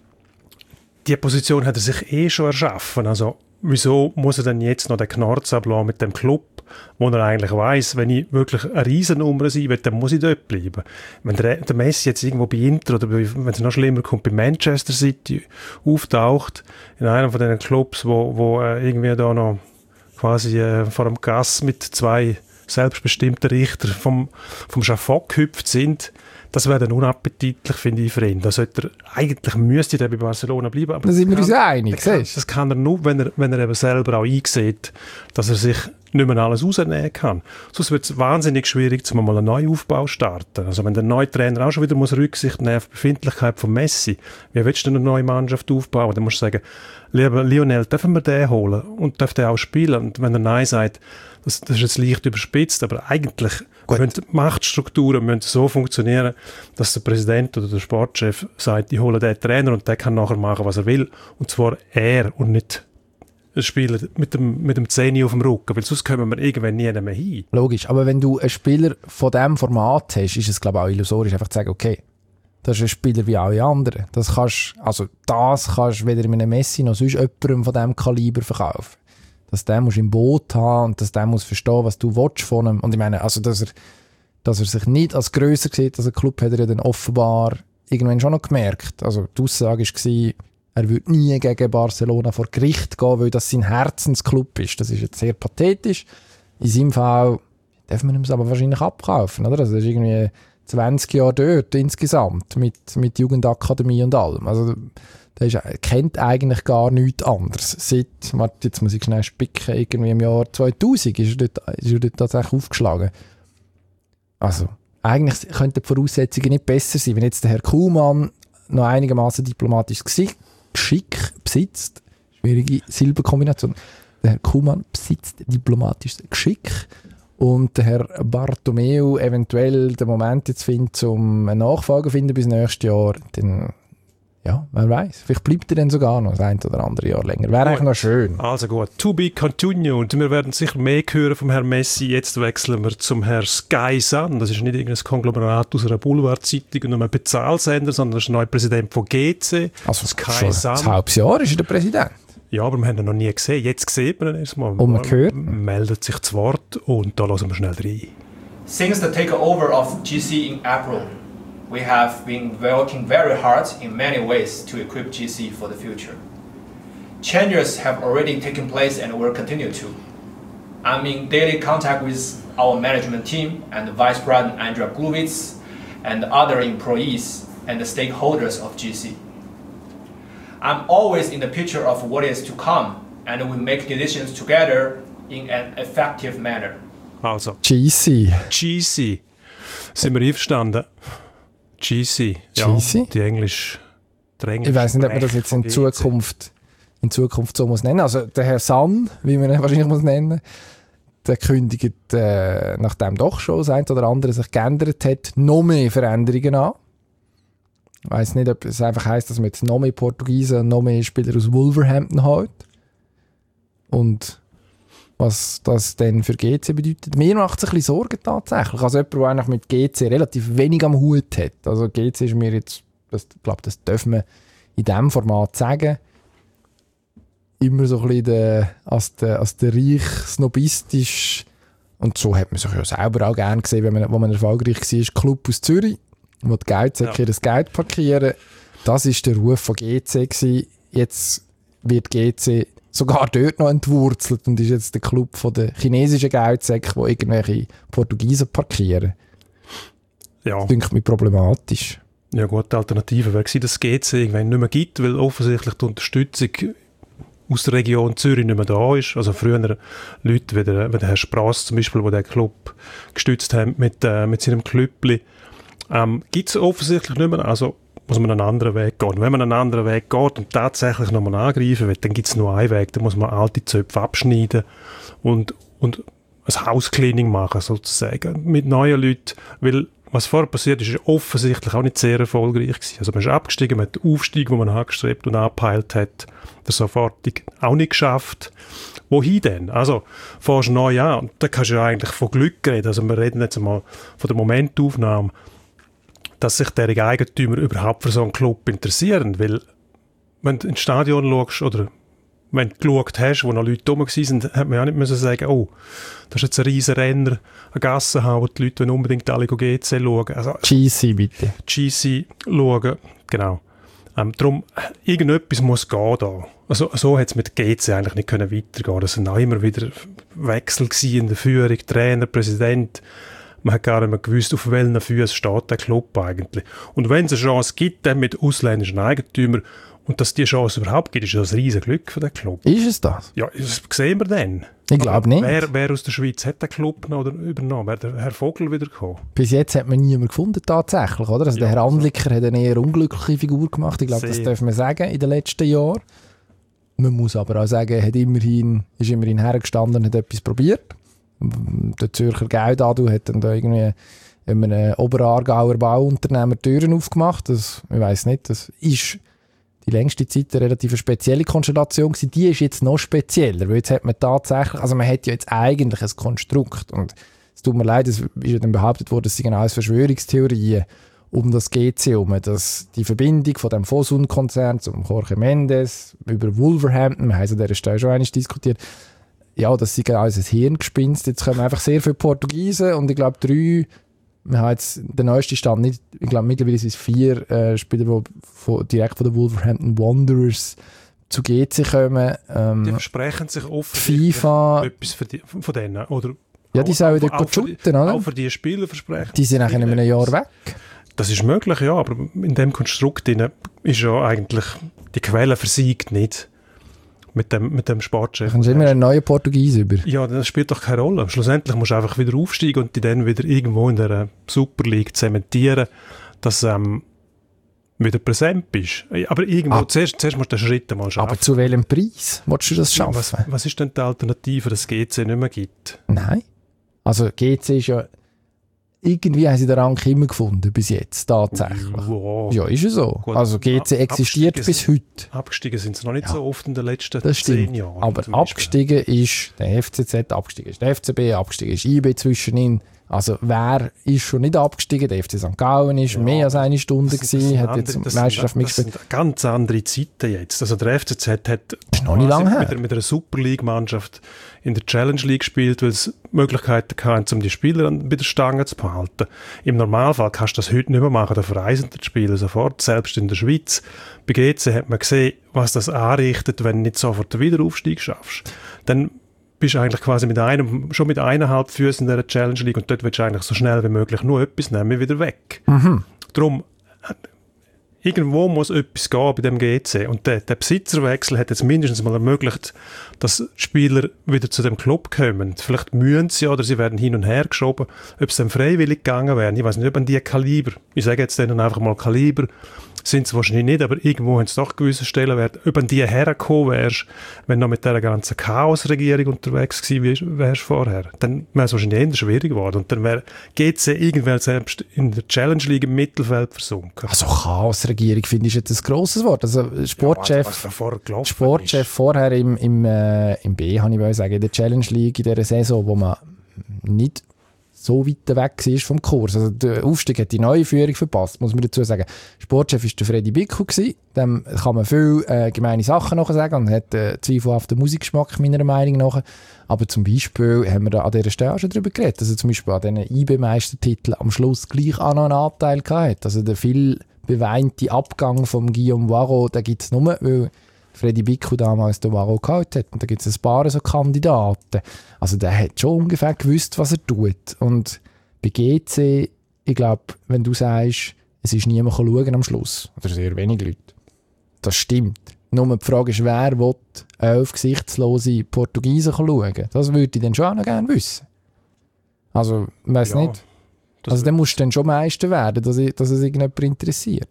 Die Position hat er sich eh schon erschaffen. Also wieso muss er denn jetzt noch den Knorz ablassen mit dem Club, wo er eigentlich weiss, wenn ich wirklich eine Riesennummer sein will, dann muss ich dort bleiben. Wenn der, der Messi jetzt irgendwo bei Inter oder bei, wenn es noch schlimmer kommt, bei Manchester City auftaucht, in einem von diesen Clubs, wo, wo äh, irgendwie da noch quasi äh, vor dem Gas mit zwei selbstbestimmte Richter vom, vom Schafott gehüpft sind, das wäre dann unappetitlich, finde ich, für ihn. Da sollte er, eigentlich müsste er bei Barcelona bleiben. Aber da sind wir uns einig, das kann, siehst du? Das kann er nur, wenn er, wenn er eben selber auch einsieht, dass er sich nicht mehr alles rausnehmen kann. Sonst wird es wahnsinnig schwierig, um mal einen neuen Aufbau zu starten. Also wenn der neue Trainer auch schon wieder muss Rücksicht nehmen auf die Befindlichkeit von Messi, wie willst du denn eine neue Mannschaft aufbauen? Dann musst du sagen, lieber Lionel, dürfen wir den holen und darf der auch spielen? Und wenn er Nein sagt, das, das ist jetzt leicht überspitzt, aber eigentlich müssen Machtstrukturen müssen so funktionieren, dass der Präsident oder der Sportchef sagt, ich hole den Trainer und der kann nachher machen, was er will. Und zwar er und nicht ein Spieler mit dem, mit dem Zehni auf dem Rücken, weil sonst kommen wir irgendwann nie mehr hin. Logisch, aber wenn du einen Spieler von diesem Format hast, ist es, glaube ich, auch illusorisch, einfach zu sagen, okay, das ist ein Spieler wie alle anderen. Das kannst, also das kannst du weder mit einem Messi noch sonst jemandem von diesem Kaliber verkaufen. Dass der muss im Boot haben und dass der muss verstehen, was du willst von ihm. Und ich meine, also, dass er, dass er sich nicht als grösser sieht als ein Club, hat er ja dann offenbar irgendwann schon noch gemerkt. Also die Aussage war, er würde nie gegen Barcelona vor Gericht gehen, weil das sein Herzensclub ist. Das ist jetzt sehr pathetisch. In seinem Fall darf man ihm es aber wahrscheinlich abkaufen, oder? Also er ist irgendwie zwanzig Jahre dort insgesamt, mit, mit Jugendakademie und allem. Also der ist, kennt eigentlich gar nichts anderes. Seit, warte, jetzt muss ich schnell spicken, irgendwie im Jahr zweitausend ist er dort, ist er dort tatsächlich aufgeschlagen. Also, eigentlich könnten die Voraussetzungen nicht besser sein. Wenn jetzt der Herr Kuhlmann noch einigermaßen diplomatisches Geschick besitzt, schwierige Silbenkombination, der Herr Kuhlmann besitzt diplomatisches Geschick und der Herr Bartomeu eventuell den Moment jetzt findet, um einen Nachfolger zu finden bis nächstes Jahr, dann ja, wer weiß. Vielleicht bleibt er dann sogar noch ein oder andere Jahr länger. Wäre eigentlich noch schön. Also gut, to be continued. Wir werden sicher mehr hören vom Herrn Messi. Jetzt wechseln wir zum Herrn Sky Sun. Das ist nicht irgendein Konglomerat aus einer Boulevardzeitung und einem Bezahlsender, sondern das ist der neue Präsident von G C. Also Sky Sun. Ein halbes Jahr ist er der Präsident. Ja, aber wir haben ihn noch nie gesehen. Jetzt sieht man ihn erstmal. Und man hört. Meldet sich zu Wort und da hören wir schnell rein. Since the takeover of G C in April, we have been working very hard in many ways to equip G C for the future. Changes have already taken place and will continue to. I'm in daily contact with our management team and Vice President Andrea Glowitz and other employees and the stakeholders of G C. I'm always in the picture of what is to come and we make decisions together in an effective manner. Also, G C. G C. Sind wir einverstanden? G C. Ja, G C? die Englisch, der Englisch ich weiss nicht, ob man das jetzt in Zukunft, in Zukunft so muss nennen. Also der Herr Sun, wie man ihn wahrscheinlich muss nennen, der kündigt, äh, nachdem doch schon das eine oder andere sich geändert hat, noch mehr Veränderungen an. Ich weiss nicht, ob es einfach heisst, dass man jetzt noch mehr Portugiesen und noch mehr Spieler aus Wolverhampton hat. Und was das denn für G C bedeutet. Mir macht es ein bisschen Sorgen tatsächlich. Also jemand, der eigentlich mit G C relativ wenig am Hut hat. Also G C ist mir jetzt, das, ich glaube, das dürfen wir in diesem Format sagen, immer so ein bisschen der, als der, als der reich, snobistisch, und so hat man sich ja selber auch gerne gesehen, wenn man, wo man erfolgreich war, Club aus Zürich, wo die Geldsäcke ja. das Geld parkieren. Das war der Ruf von G C gewesen. Jetzt wird G C sogar dort noch entwurzelt und ist jetzt der Club von den chinesischen Geldsäcken, die irgendwelche Portugiesen parkieren. Ja. Das finde ich problematisch. Ja gut, die Alternative wäre gewesen, dass es G C irgendwann nicht mehr gibt, weil offensichtlich die Unterstützung aus der Region Zürich nicht mehr da ist. Also früher Leute wie der, wie der Herr Sprass zum Beispiel, der den Club gestützt haben mit, äh, mit seinem Klüppli, ähm, gibt es offensichtlich nicht mehr. Also muss man einen anderen Weg gehen. Und wenn man einen anderen Weg geht und tatsächlich nochmal angreifen will, dann gibt es nur einen Weg. Dann muss man alte Zöpfe abschneiden und, und ein Housecleaning machen, sozusagen, mit neuen Leuten. Weil was vorher passiert ist, ist offensichtlich auch nicht sehr erfolgreich gewesen. Also man ist abgestiegen, man hat den Aufstieg, den man angestrebt und angepeilt hat, das sofortig auch nicht geschafft. Wohin denn? Also, fährst du neu an und da kannst du ja eigentlich von Glück reden. Also wir reden jetzt mal von der Momentaufnahme, dass sich der Eigentümer überhaupt für so einen Club interessieren, weil wenn du ins Stadion schaust oder wenn du geschaut hast, wo noch Leute rum waren, hat man ja nicht müssen sagen, oh, das ist jetzt ein riesen Renner, eine Gassenhau, wo die Leute unbedingt alle G C schauen. Also, G C bitte. G C schauen, genau. Ähm, darum, irgendetwas muss gehen da. Also, so hat es mit G C eigentlich nicht können weitergehen. Es waren auch immer wieder Wechsel in der Führung, Trainer, Präsident. Man hat gar nicht mehr gewusst, auf welchen Füßen steht der Club eigentlich. Und wenn es eine Chance gibt, dann mit ausländischen Eigentümern, und dass die Chance überhaupt gibt, ist das ein riesen Glück für den Club. Ist es das? Ja, das sehen wir dann. Ich glaube nicht. Wer, wer aus der Schweiz hat den Club noch oder übernommen? Wäre der Herr Vogel wieder gekommen? Bis jetzt hat man niemanden gefunden, tatsächlich. Oder? Also ja, der Herr Andliker also. hat eine eher unglückliche Figur gemacht. Ich glaube, das dürfen wir sagen in den letzten Jahren. Man muss aber auch sagen, er hat immerhin, ist immerhin hergestanden und hat etwas probiert. Der Zürcher Geldadu hat dann da irgendwie einem Oberaargauer Bauunternehmer Türen aufgemacht. Das, ich weiss nicht, das ist die längste Zeit eine relativ spezielle Konstellation gewesen. Die ist jetzt noch spezieller, weil jetzt hat man tatsächlich, also man hat ja jetzt eigentlich ein Konstrukt und es tut mir leid, es ist ja dann behauptet worden, es sind genau Verschwörungstheorien um das G C herum, dass die Verbindung von dem Fosun-Konzern zum Jorge Mendes über Wolverhampton, wir haben es an dieser Stelle schon einmal diskutiert, ja, das ist alles ein Hirngespinst. Jetzt kommen einfach sehr viele Portugiesen und ich glaube drei, wir haben jetzt den neuesten Stand nicht, ich glaube mittlerweile sind es vier äh, Spieler, die von, direkt von den Wolverhampton Wanderers zu G C kommen. Ähm, die versprechen sich oft FIFA, etwas für die, von denen, oder? Ja, die sollen dort shooten, oder? Auch für die Spieler versprechen. Die sind nachher in einem Jahr weg. Das ist möglich, ja, aber in dem Konstrukt ist ja eigentlich, die Quelle versiegt nicht. Mit dem, mit dem Sportchef. Dann sind wir einen neuen Portugies über. Ja, das spielt doch keine Rolle. Schlussendlich musst du einfach wieder aufsteigen und dich dann wieder irgendwo in der Super League zementieren, dass du ähm, wieder präsent bist. Aber irgendwo, ah. zuerst, zuerst musst du den Schritt mal schaffen. Aber zu welchem Preis willst du das schaffen? Ja, was, was ist denn die Alternative, dass es G C nicht mehr gibt? Nein. Also G C ist ja... Irgendwie haben sie den Rang immer gefunden, bis jetzt, tatsächlich. Wow. Ja, ist ja so. Gut, also G C existiert bis heute. Abgestiegen sind sie noch nicht ja. so oft in den letzten das zehn stimmt. Jahren. Aber abgestiegen ist der F C Z, abgestiegen ist der F C B, abgestiegen ist I B zwischen ihnen. Also wer ist schon nicht abgestiegen? Der F C Sankt Gallen ist ja, mehr als eine Stunde das, gewesen, das hat jetzt andere, Meisterschaft mitgespielt. Das sind ganz andere Zeiten jetzt. Also der F C Z hat das ist noch nicht lange her. Mit, mit einer Super League-Mannschaft in der Challenge League gespielt, weil es Möglichkeiten hatten, um die Spieler bei der Stange zu behalten. Im Normalfall kannst du das heute nicht mehr machen, da verreisen die Spieler sofort, selbst in der Schweiz. Bei G C hat man gesehen, was das anrichtet, wenn du nicht sofort den Wiederaufstieg schaffst. Dann bist du eigentlich quasi mit einem, schon mit eineinhalb Füßen in der Challenge League und dort willst du eigentlich so schnell wie möglich nur etwas nehmen, wieder weg. Mhm. Darum, irgendwo muss etwas gehen bei dem G C. Und der, der Besitzerwechsel hat jetzt mindestens mal ermöglicht, dass Spieler wieder zu dem Club kommen. Vielleicht mühen sie oder sie werden hin und her geschoben. Ob es dann freiwillig gegangen wäre, ich weiß nicht, ob an die Kaliber, ich sage jetzt denen einfach mal Kaliber, sind es wahrscheinlich nicht, aber irgendwo haben es doch gewisse Stellen werden. Ob an die hergekommen wärst, wenn du noch mit dieser ganzen Chaos-Regierung unterwegs gewesen wärst vorher, dann wäre es wahrscheinlich eher schwierig geworden. Und dann wäre G C irgendwann selbst in der Challenge League im Mittelfeld versunken. Also Chaos-Regierung Regierung, finde ich, ist jetzt ein grosses Wort. Also Sportchef, ja, vorher Sportchef vorher im, im, äh, im B, habe ich mal sagen, in der Challenge League, in dieser Saison, wo man nicht so weit weg war vom Kurs. Also der Aufstieg hat die neue Führung verpasst, muss man dazu sagen. Sportchef war der Freddy Bickel gewesen. Dem kann man viel äh, gemeine Sachen nachher sagen und hat äh, zweifelhaften Musikgeschmack, meiner Meinung nach. Aber zum Beispiel haben wir da an dieser Stelle auch schon darüber geredet, dass er zum Beispiel an diesen I B-Meistertiteln am Schluss gleich auch noch einen Anteil gehabt. Also der viel beweinte Abgang von Guillaume Warraud, den gibt es nur, weil Freddy Bickel damals den Warraud gehalten hat. Und da gibt es ein paar so Kandidaten. Also der hat schon ungefähr gewusst, was er tut. Und bei G C, ich glaube, wenn du sagst, es ist niemand schauen am Schluss, oder sehr wenig Leute, das stimmt. Nur die Frage ist, wer will elf gesichtslose Portugiesen schauen? Das würde ich dann schon auch noch gerne wissen. Also, ich weiss Ja, nicht. Also dann musst du dann schon Meister werden, dass, ich, dass es irgendjemand interessiert.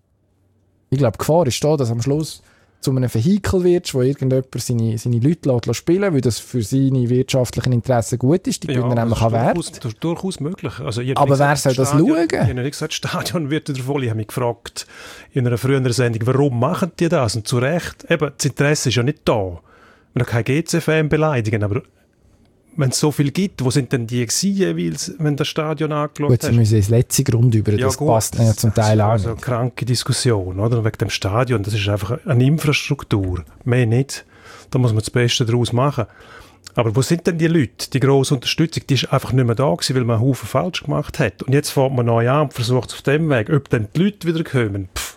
Ich glaube, die Gefahr ist da, dass am Schluss zu einem Vehikel wird, wo irgendjemand seine, seine Leute lässt spielen, weil das für seine wirtschaftlichen Interessen gut ist. Die gewinnen ja, nämlich auch Wert. Das ist durchaus möglich. Also, aber wer soll das Stadion, schauen? Ich habe nicht gesagt, das Stadion wird wieder voll. Ich habe mich gefragt in einer früheren Sendung, warum machen die das? Und zu Recht, eben, das Interesse ist ja nicht da. Wir können keinen G C-Fan beleidigen, aber wenn es so viel gibt, wo sind denn die gewesen, jeweils, wenn das Stadion angeschaut Gut, sie müssen ins letzte Grund über, ja, das gut, passt ja zum Teil auch nicht. Das ist eine kranke Diskussion, oder? Wegen dem Stadion, das ist einfach eine Infrastruktur, mehr nicht. Da muss man das Beste daraus machen. Aber wo sind denn die Leute, die grosse Unterstützung? Die ist einfach nicht mehr da gewesen, weil man einen Haufen falsch gemacht hat. Und jetzt fährt man neu an und versucht es auf dem Weg. Ob dann die Leute wieder kommen, pff.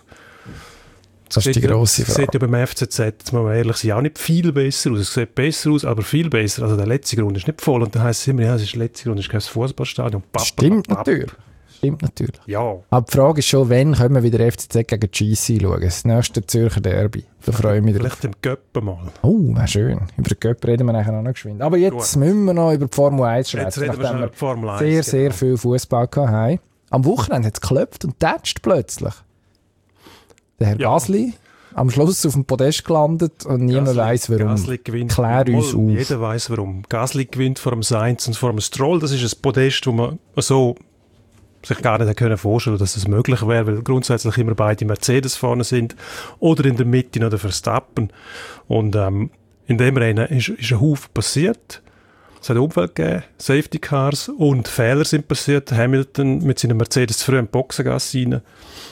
Das ist die grosse Frage. Es sieht ja beim F C Z, jetzt muss man ehrlich sein, auch nicht viel besser aus. Es sieht besser aus, aber viel besser. Also der letzte Grund ist nicht voll. Und dann heisst es immer, ja, es ist der letzte Grund, es ist kein Fußballstadion. Stimmt natürlich. Stimmt natürlich. Ja. Aber die Frage ist schon, wann können wir wieder F C Z gegen G C schauen? Das nächste Zürcher Derby. Da freue ich mich drauf. Vielleicht im Göppen mal. Oh, wäre schön. Über den Göpp reden wir nachher auch noch geschwind. Aber jetzt Gut. müssen wir noch über die Formel eins schreiben. Jetzt reden wir schon über die Formel eins. Sehr, sehr genau. viel Fußball hatten. Am Wochenende hat es geklopft und tätscht plötzlich. Der Herr ja. Gasly am Schluss auf dem Podest gelandet und niemand weiss warum. Gasly gewinnt. Klär uns auf. Jeder weiss warum. Gasly gewinnt vor dem Sainz und vor dem Stroll. Das ist ein Podest, wo man so sich gar nicht können vorstellen, dass das möglich wäre, weil grundsätzlich immer beide Mercedes vorne sind oder in der Mitte noch der Verstappen. Und ähm, in dem Rennen ist, ist ein Haufen passiert. Es hat Unfälle gegeben, Safety Cars und Fehler sind passiert. Hamilton mit seinem Mercedes zu früh in die Boxengasse rein.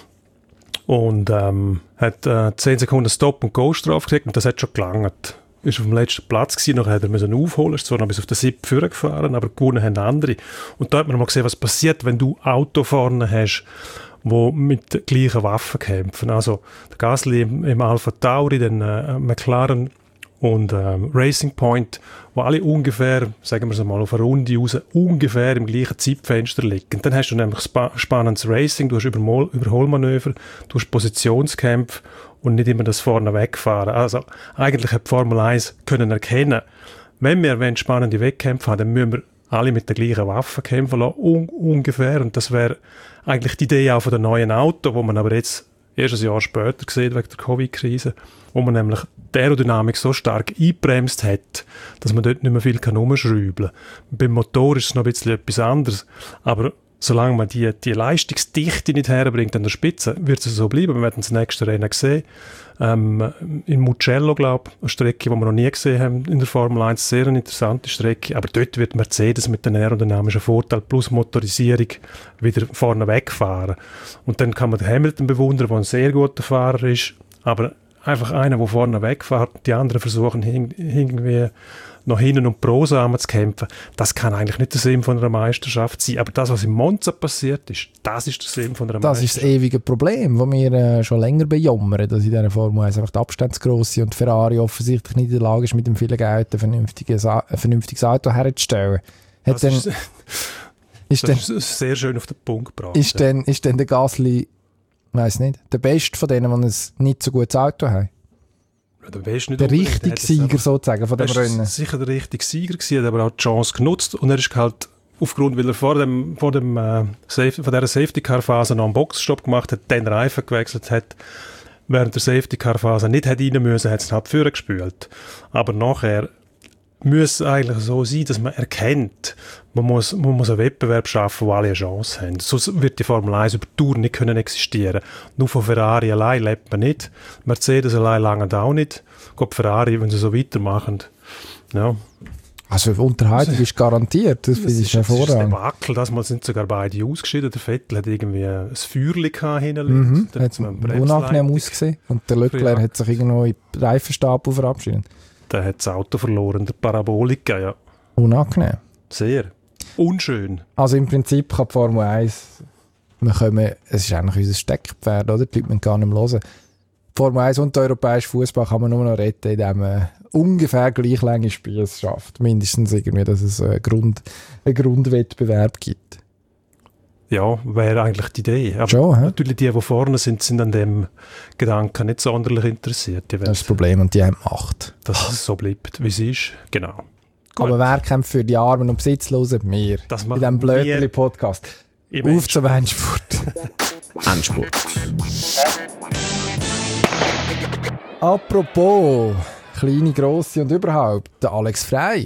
Und ähm, hat äh, zehn Sekunden Stop-and-Go-Strafe gekriegt und das hat schon gelangt. Er war auf dem letzten Platz gewesen, nachher hat er müssen aufholen, ist zwar noch bis auf den siebten Führer gefahren, aber gewonnen haben andere. Und da hat man mal gesehen, was passiert, wenn du Auto vorne hast, die mit den gleichen Waffen kämpfen. Also der Gasly im, im Alpha Tauri, den äh, McLaren und ähm, Racing Point, wo alle ungefähr, sagen wir es mal, auf eine Runde raus, ungefähr im gleichen Zeitfenster liegen. Dann hast du nämlich spa- spannendes Racing, du hast Übermol- Überholmanöver, du hast Positionskämpfe und nicht immer das vorne wegfahren. Also eigentlich hat die Formel eins können erkennen, wenn wir spannende Wettkämpfe haben, dann müssen wir alle mit den gleichen Waffen kämpfen lassen, un- ungefähr. Und das wäre eigentlich die Idee auch von den neuen Autos, wo man aber jetzt erst ein Jahr später sieht, wegen der Covid-Krise, wo man nämlich die Aerodynamik so stark eingebremst hat, dass man dort nicht mehr viel umschrauben kann. Beim Motor ist es noch ein bisschen etwas anderes, aber solange man die, die Leistungsdichte nicht herbringt an der Spitze, wird es so bleiben. Wir werden das nächste Rennen sehen. Ähm, in Mugello, glaube ich, eine Strecke, die wir noch nie gesehen haben in der Formel eins, sehr eine interessante Strecke, aber dort wird Mercedes mit dem aerodynamischen Vorteil plus Motorisierung wieder vorne wegfahren. Und dann kann man den Hamilton bewundern, der ein sehr guter Fahrer ist, aber einfach einer, der vorne wegfährt, die anderen versuchen irgendwie noch hinten und Prosa zu kämpfen. Das kann eigentlich nicht der Sinn von einer Meisterschaft sein. Aber das, was in Monza passiert ist, das ist der Sinn von einer das Meisterschaft. Das ist das ewige Problem, das wir äh, schon länger bejammern, dass in dieser Formel eins einfach die Abstände zu gross sind und Ferrari offensichtlich nicht in der Lage ist, mit dem vielen Geld ein vernünftiges, ein vernünftiges Auto herzustellen. Hat das dann, ist, ist das dann, ist sehr schön auf den Punkt gebracht. Ist, ja. dann, ist dann der Gasly, weiss nicht, der Beste von denen, die ein nicht so gutes Auto haben? Der, nicht der richtige Sieger sozusagen von dem Rennen. Er war sicher der richtige Sieger gewesen, hat aber auch die Chance genutzt und er ist halt aufgrund, weil er vor dem, vor dem äh, Safe, von dieser Safety-Car-Phase noch einen Boxenstopp gemacht hat, den Reifen gewechselt hat, während der Safety-Car-Phase nicht hat rein müssen, hat es halt vorher gespült. Aber nachher muss eigentlich so sein, dass man erkennt, man muss, man muss einen Wettbewerb schaffen, wo alle eine Chance haben. Sonst wird die Formel eins über die Tour nicht können existieren. Nur von Ferrari allein lebt man nicht. Mercedes allein lange auch nicht. Gott, Ferrari, wenn sie so weitermachen. Ja. Also Unterhaltung ist garantiert, das, das ist hervorragend. Das ist ein Debakel, das Mal sind sogar beide ausgeschieden. Der Vettel hat irgendwie ein Feuerchen gehabt hinten. Mhm, hat unangenehm ausgesehen. Und der Leclerc ja. hat sich irgendwo in den Reifenstapel verabschiedet. Der hat das Auto verloren, der Parabolik, ja. Unangenehm. Sehr. Unschön. Also im Prinzip kann die Formel eins, wir können, es ist eigentlich unser Steckpferd, oder? Die Leute müssen gar nicht mehr hören. Die Formel eins und der europäische Fußball kann man nur noch retten, indem man ungefähr gleich lange Spiele schafft. Mindestens irgendwie, dass es einen, Grund, einen Grundwettbewerb gibt. Ja, wäre eigentlich die Idee. Aber Schon, natürlich die, die vorne sind, sind an dem Gedanken nicht sonderlich interessiert. Die das ist das Problem und die haben Macht. Dass es so bleibt, wie es ist. Genau. Gut. Aber wer kämpft für die Armen und Besitzlosen? Wir. Das in diesem Blödeli-Podcast. Auf zum Endspurt. Endspurt. Apropos kleine, grosse und überhaupt, der Alex Frey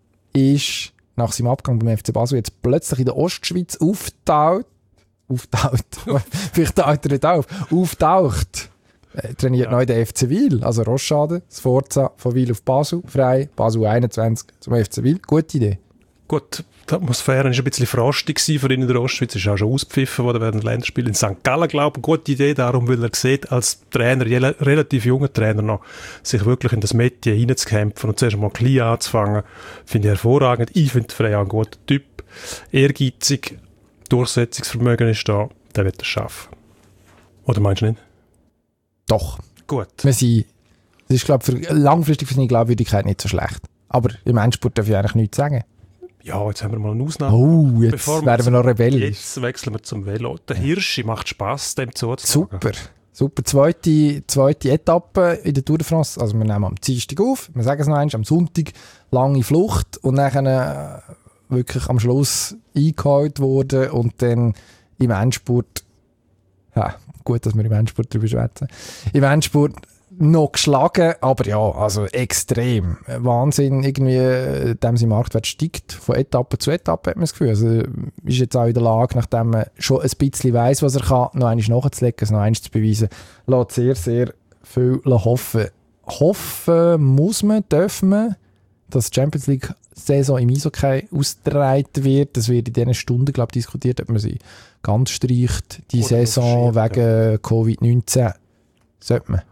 ist nach seinem Abgang beim F C Basel jetzt plötzlich in der Ostschweiz auftaucht. Auftaucht? Vielleicht taucht er nicht auf. Auftaucht. Er trainiert ja. neu den F C Wil, also Rochade, das Forza von Wil auf Basel, Frey, Basel einundzwanzig zum F C Wil. Gute Idee. Gut, die Atmosphäre war ein bisschen frostig für ihn in der Ostschweiz. Er ist auch schon ausgepfiffen worden während des Länderspiels in Sankt Gallen, glaube ich. Gute Idee, darum, weil er sieht, als Trainer, relativ junger Trainer noch, sich wirklich in das Metier hineinzukämpfen und zuerst mal klein anzufangen, finde ich hervorragend. Ich finde Frey auch ein guter Typ. Ehrgeizig, Durchsetzungsvermögen ist da, der wird das schaffen. Oder meinst du nicht? Doch. Gut. Wir sind, das ist, glaube ich, für, langfristig für seine Glaubwürdigkeit nicht so schlecht. Aber im Endspurt darf ich eigentlich nichts sagen. Ja, jetzt haben wir mal eine Ausnahme. Oh, jetzt Bevor werden wir noch rebellisch. Jetzt wechseln wir zum Velo. Der Hirschi macht Spass, dem zuzuschauen. Super. Super. Zweite, zweite Etappe in der Tour de France. Also wir nehmen am Dienstag auf, wir sagen es noch einmal, am Sonntag lange Flucht und dann äh, wirklich am Schluss eingeholt worden und dann im Endspurt, ja, gut, dass wir im Endspurt darüber schwätzen, im Endspurt noch geschlagen, aber ja, also extrem. Wahnsinn, irgendwie, dem sein Marktwert steigt von Etappe zu Etappe, hat man das Gefühl. Also ist jetzt auch in der Lage, nachdem man schon ein bisschen weiss, was er kann, noch einmal nachzulegen, es noch einmal zu beweisen, lässt sehr, sehr viel hoffen. Hoffen muss man, darf man, dass die Champions League-Saison im Eishockey ausgetragen wird. Das wird in diesen Stunden, glaube ich, diskutiert, ob man sie ganz streicht, die Oder Saison wegen ja. Covid neunzehn. Sollte man.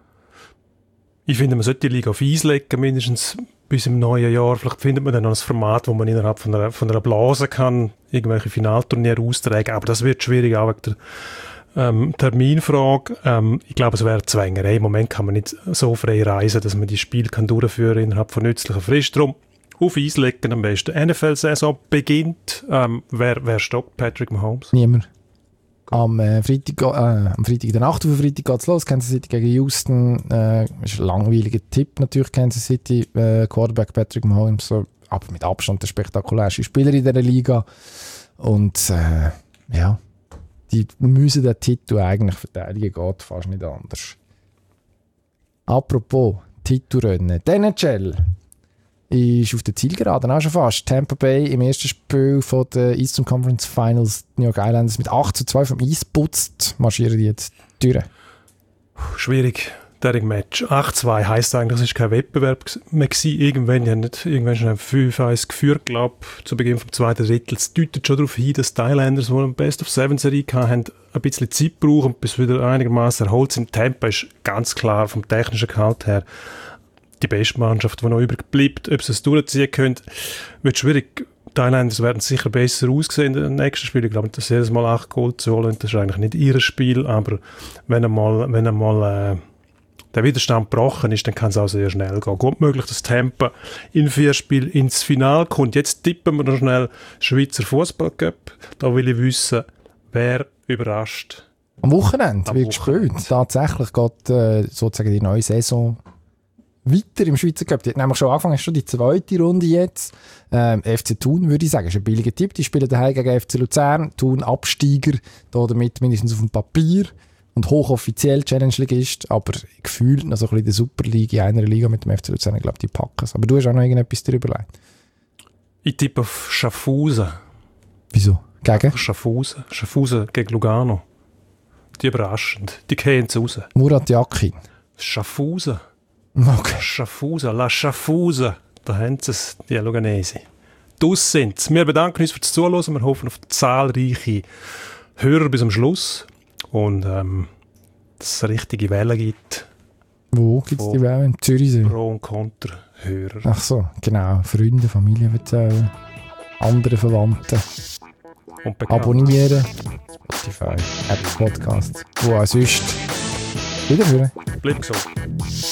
Ich finde, man sollte die Liga auf Eis legen, mindestens bis im neuen Jahr. Vielleicht findet man dann noch ein Format, wo man innerhalb von einer, von einer Blase kann irgendwelche Finalturniere austragen. Aber das wird schwierig, auch wegen der ähm, Terminfrage. Ähm, ich glaube, es wäre Zwängerei. Im Moment kann man nicht so frei reisen, dass man die Spiele kann durchführen innerhalb von nützlicher Frist. Darum auf Eis legen am besten. N F L-Saison beginnt. Ähm, wer, wer stoppt Patrick Mahomes? Niemand. Am, äh, Freitag, äh, am Freitag, der Nacht auf Freitag geht es los. Kansas City gegen Houston. Äh, ist ein langweiliger Tipp natürlich, Kansas City. Äh, Quarterback Patrick Mahomes, so, aber mit Abstand der spektakulärste Spieler in dieser Liga. Und äh, ja, die müssen den Titel eigentlich verteidigen, geht fast nicht anders. Apropos Titelrennen. Die N H L ist auf der Zielgeraden auch schon fast. Tampa Bay im ersten Spiel von der Eastern Conference Finals, New York Islanders mit acht zu zwei vom Eis putzt, marschieren die jetzt durch. Schwierig, der Match. acht zu zwei heisst eigentlich, es war kein Wettbewerb mehr gewesen. Irgendwann, die haben nicht, irgendwann schon fünf eins geführt, glaube ich, zu Beginn vom zweiten Drittel. Es deutet schon darauf hin, dass die Islanders, die eine Best-of-Seven-Serie hatten, ein bisschen Zeit brauchen, bis wieder einigermaßen erholt sind. Tampa ist ganz klar vom technischen Gehalt her die beste Mannschaft, die noch übrig bleibt. Ob sie es durchziehen können, wird schwierig. Die Islanders werden sicher besser aussehen in den nächsten Spielen. Ich glaube nicht, dass sie jedes Mal acht Goal zu holen. Das ist eigentlich nicht ihr Spiel, aber wenn einmal, wenn einmal äh, der Widerstand gebrochen ist, dann kann es auch sehr schnell gehen. Gut möglich, dass Tampa in vier Spielen ins Finale kommt. Jetzt tippen wir noch schnell Schweizer Fußballcup. Da will ich wissen, wer überrascht. Am Wochenende wird gespielt. Tatsächlich geht äh, sozusagen die neue Saison weiter im Schweizer Cup. Die hat nämlich schon angefangen, ist schon die zweite Runde jetzt. Ähm, F C Thun, würde ich sagen, ist ein billiger Tipp. Die spielen daheim gegen F C Luzern. Thun Absteiger, da damit mindestens auf dem Papier. und hochoffiziell Challenge Ligist, aber gefühlt noch so ein bisschen in der Super League, in einer Liga mit dem F C Luzern, ich glaube, die packen es. Aber du hast auch noch irgendetwas darüber überlegt. Ich tippe auf Schaffhausen. Wieso? Gegen? Schaffhausen. Schaffhausen gegen Lugano. Die überraschend. Die gehen jetzt raus. Murat Yakin. Schaffhausen. Okay. Schaffhausen. La Schaffhausen. Da haben sie es, die Luganesi. Das sind sie. Wir bedanken uns fürs Zuhören. Wir hoffen auf zahlreiche Hörer bis zum Schluss. Und ähm, dass es richtige Wellen gibt. Wo gibt es die Welle? Im Zürichsee? Pro- und Konter-Hörer. Ach so, genau. Freunde, Familie erzählen. Andere Verwandte. Und bekannt. Abonnieren. Spotify, Apple Podcasts. Wo auch sonst. Wiederhören. Bleib gesund.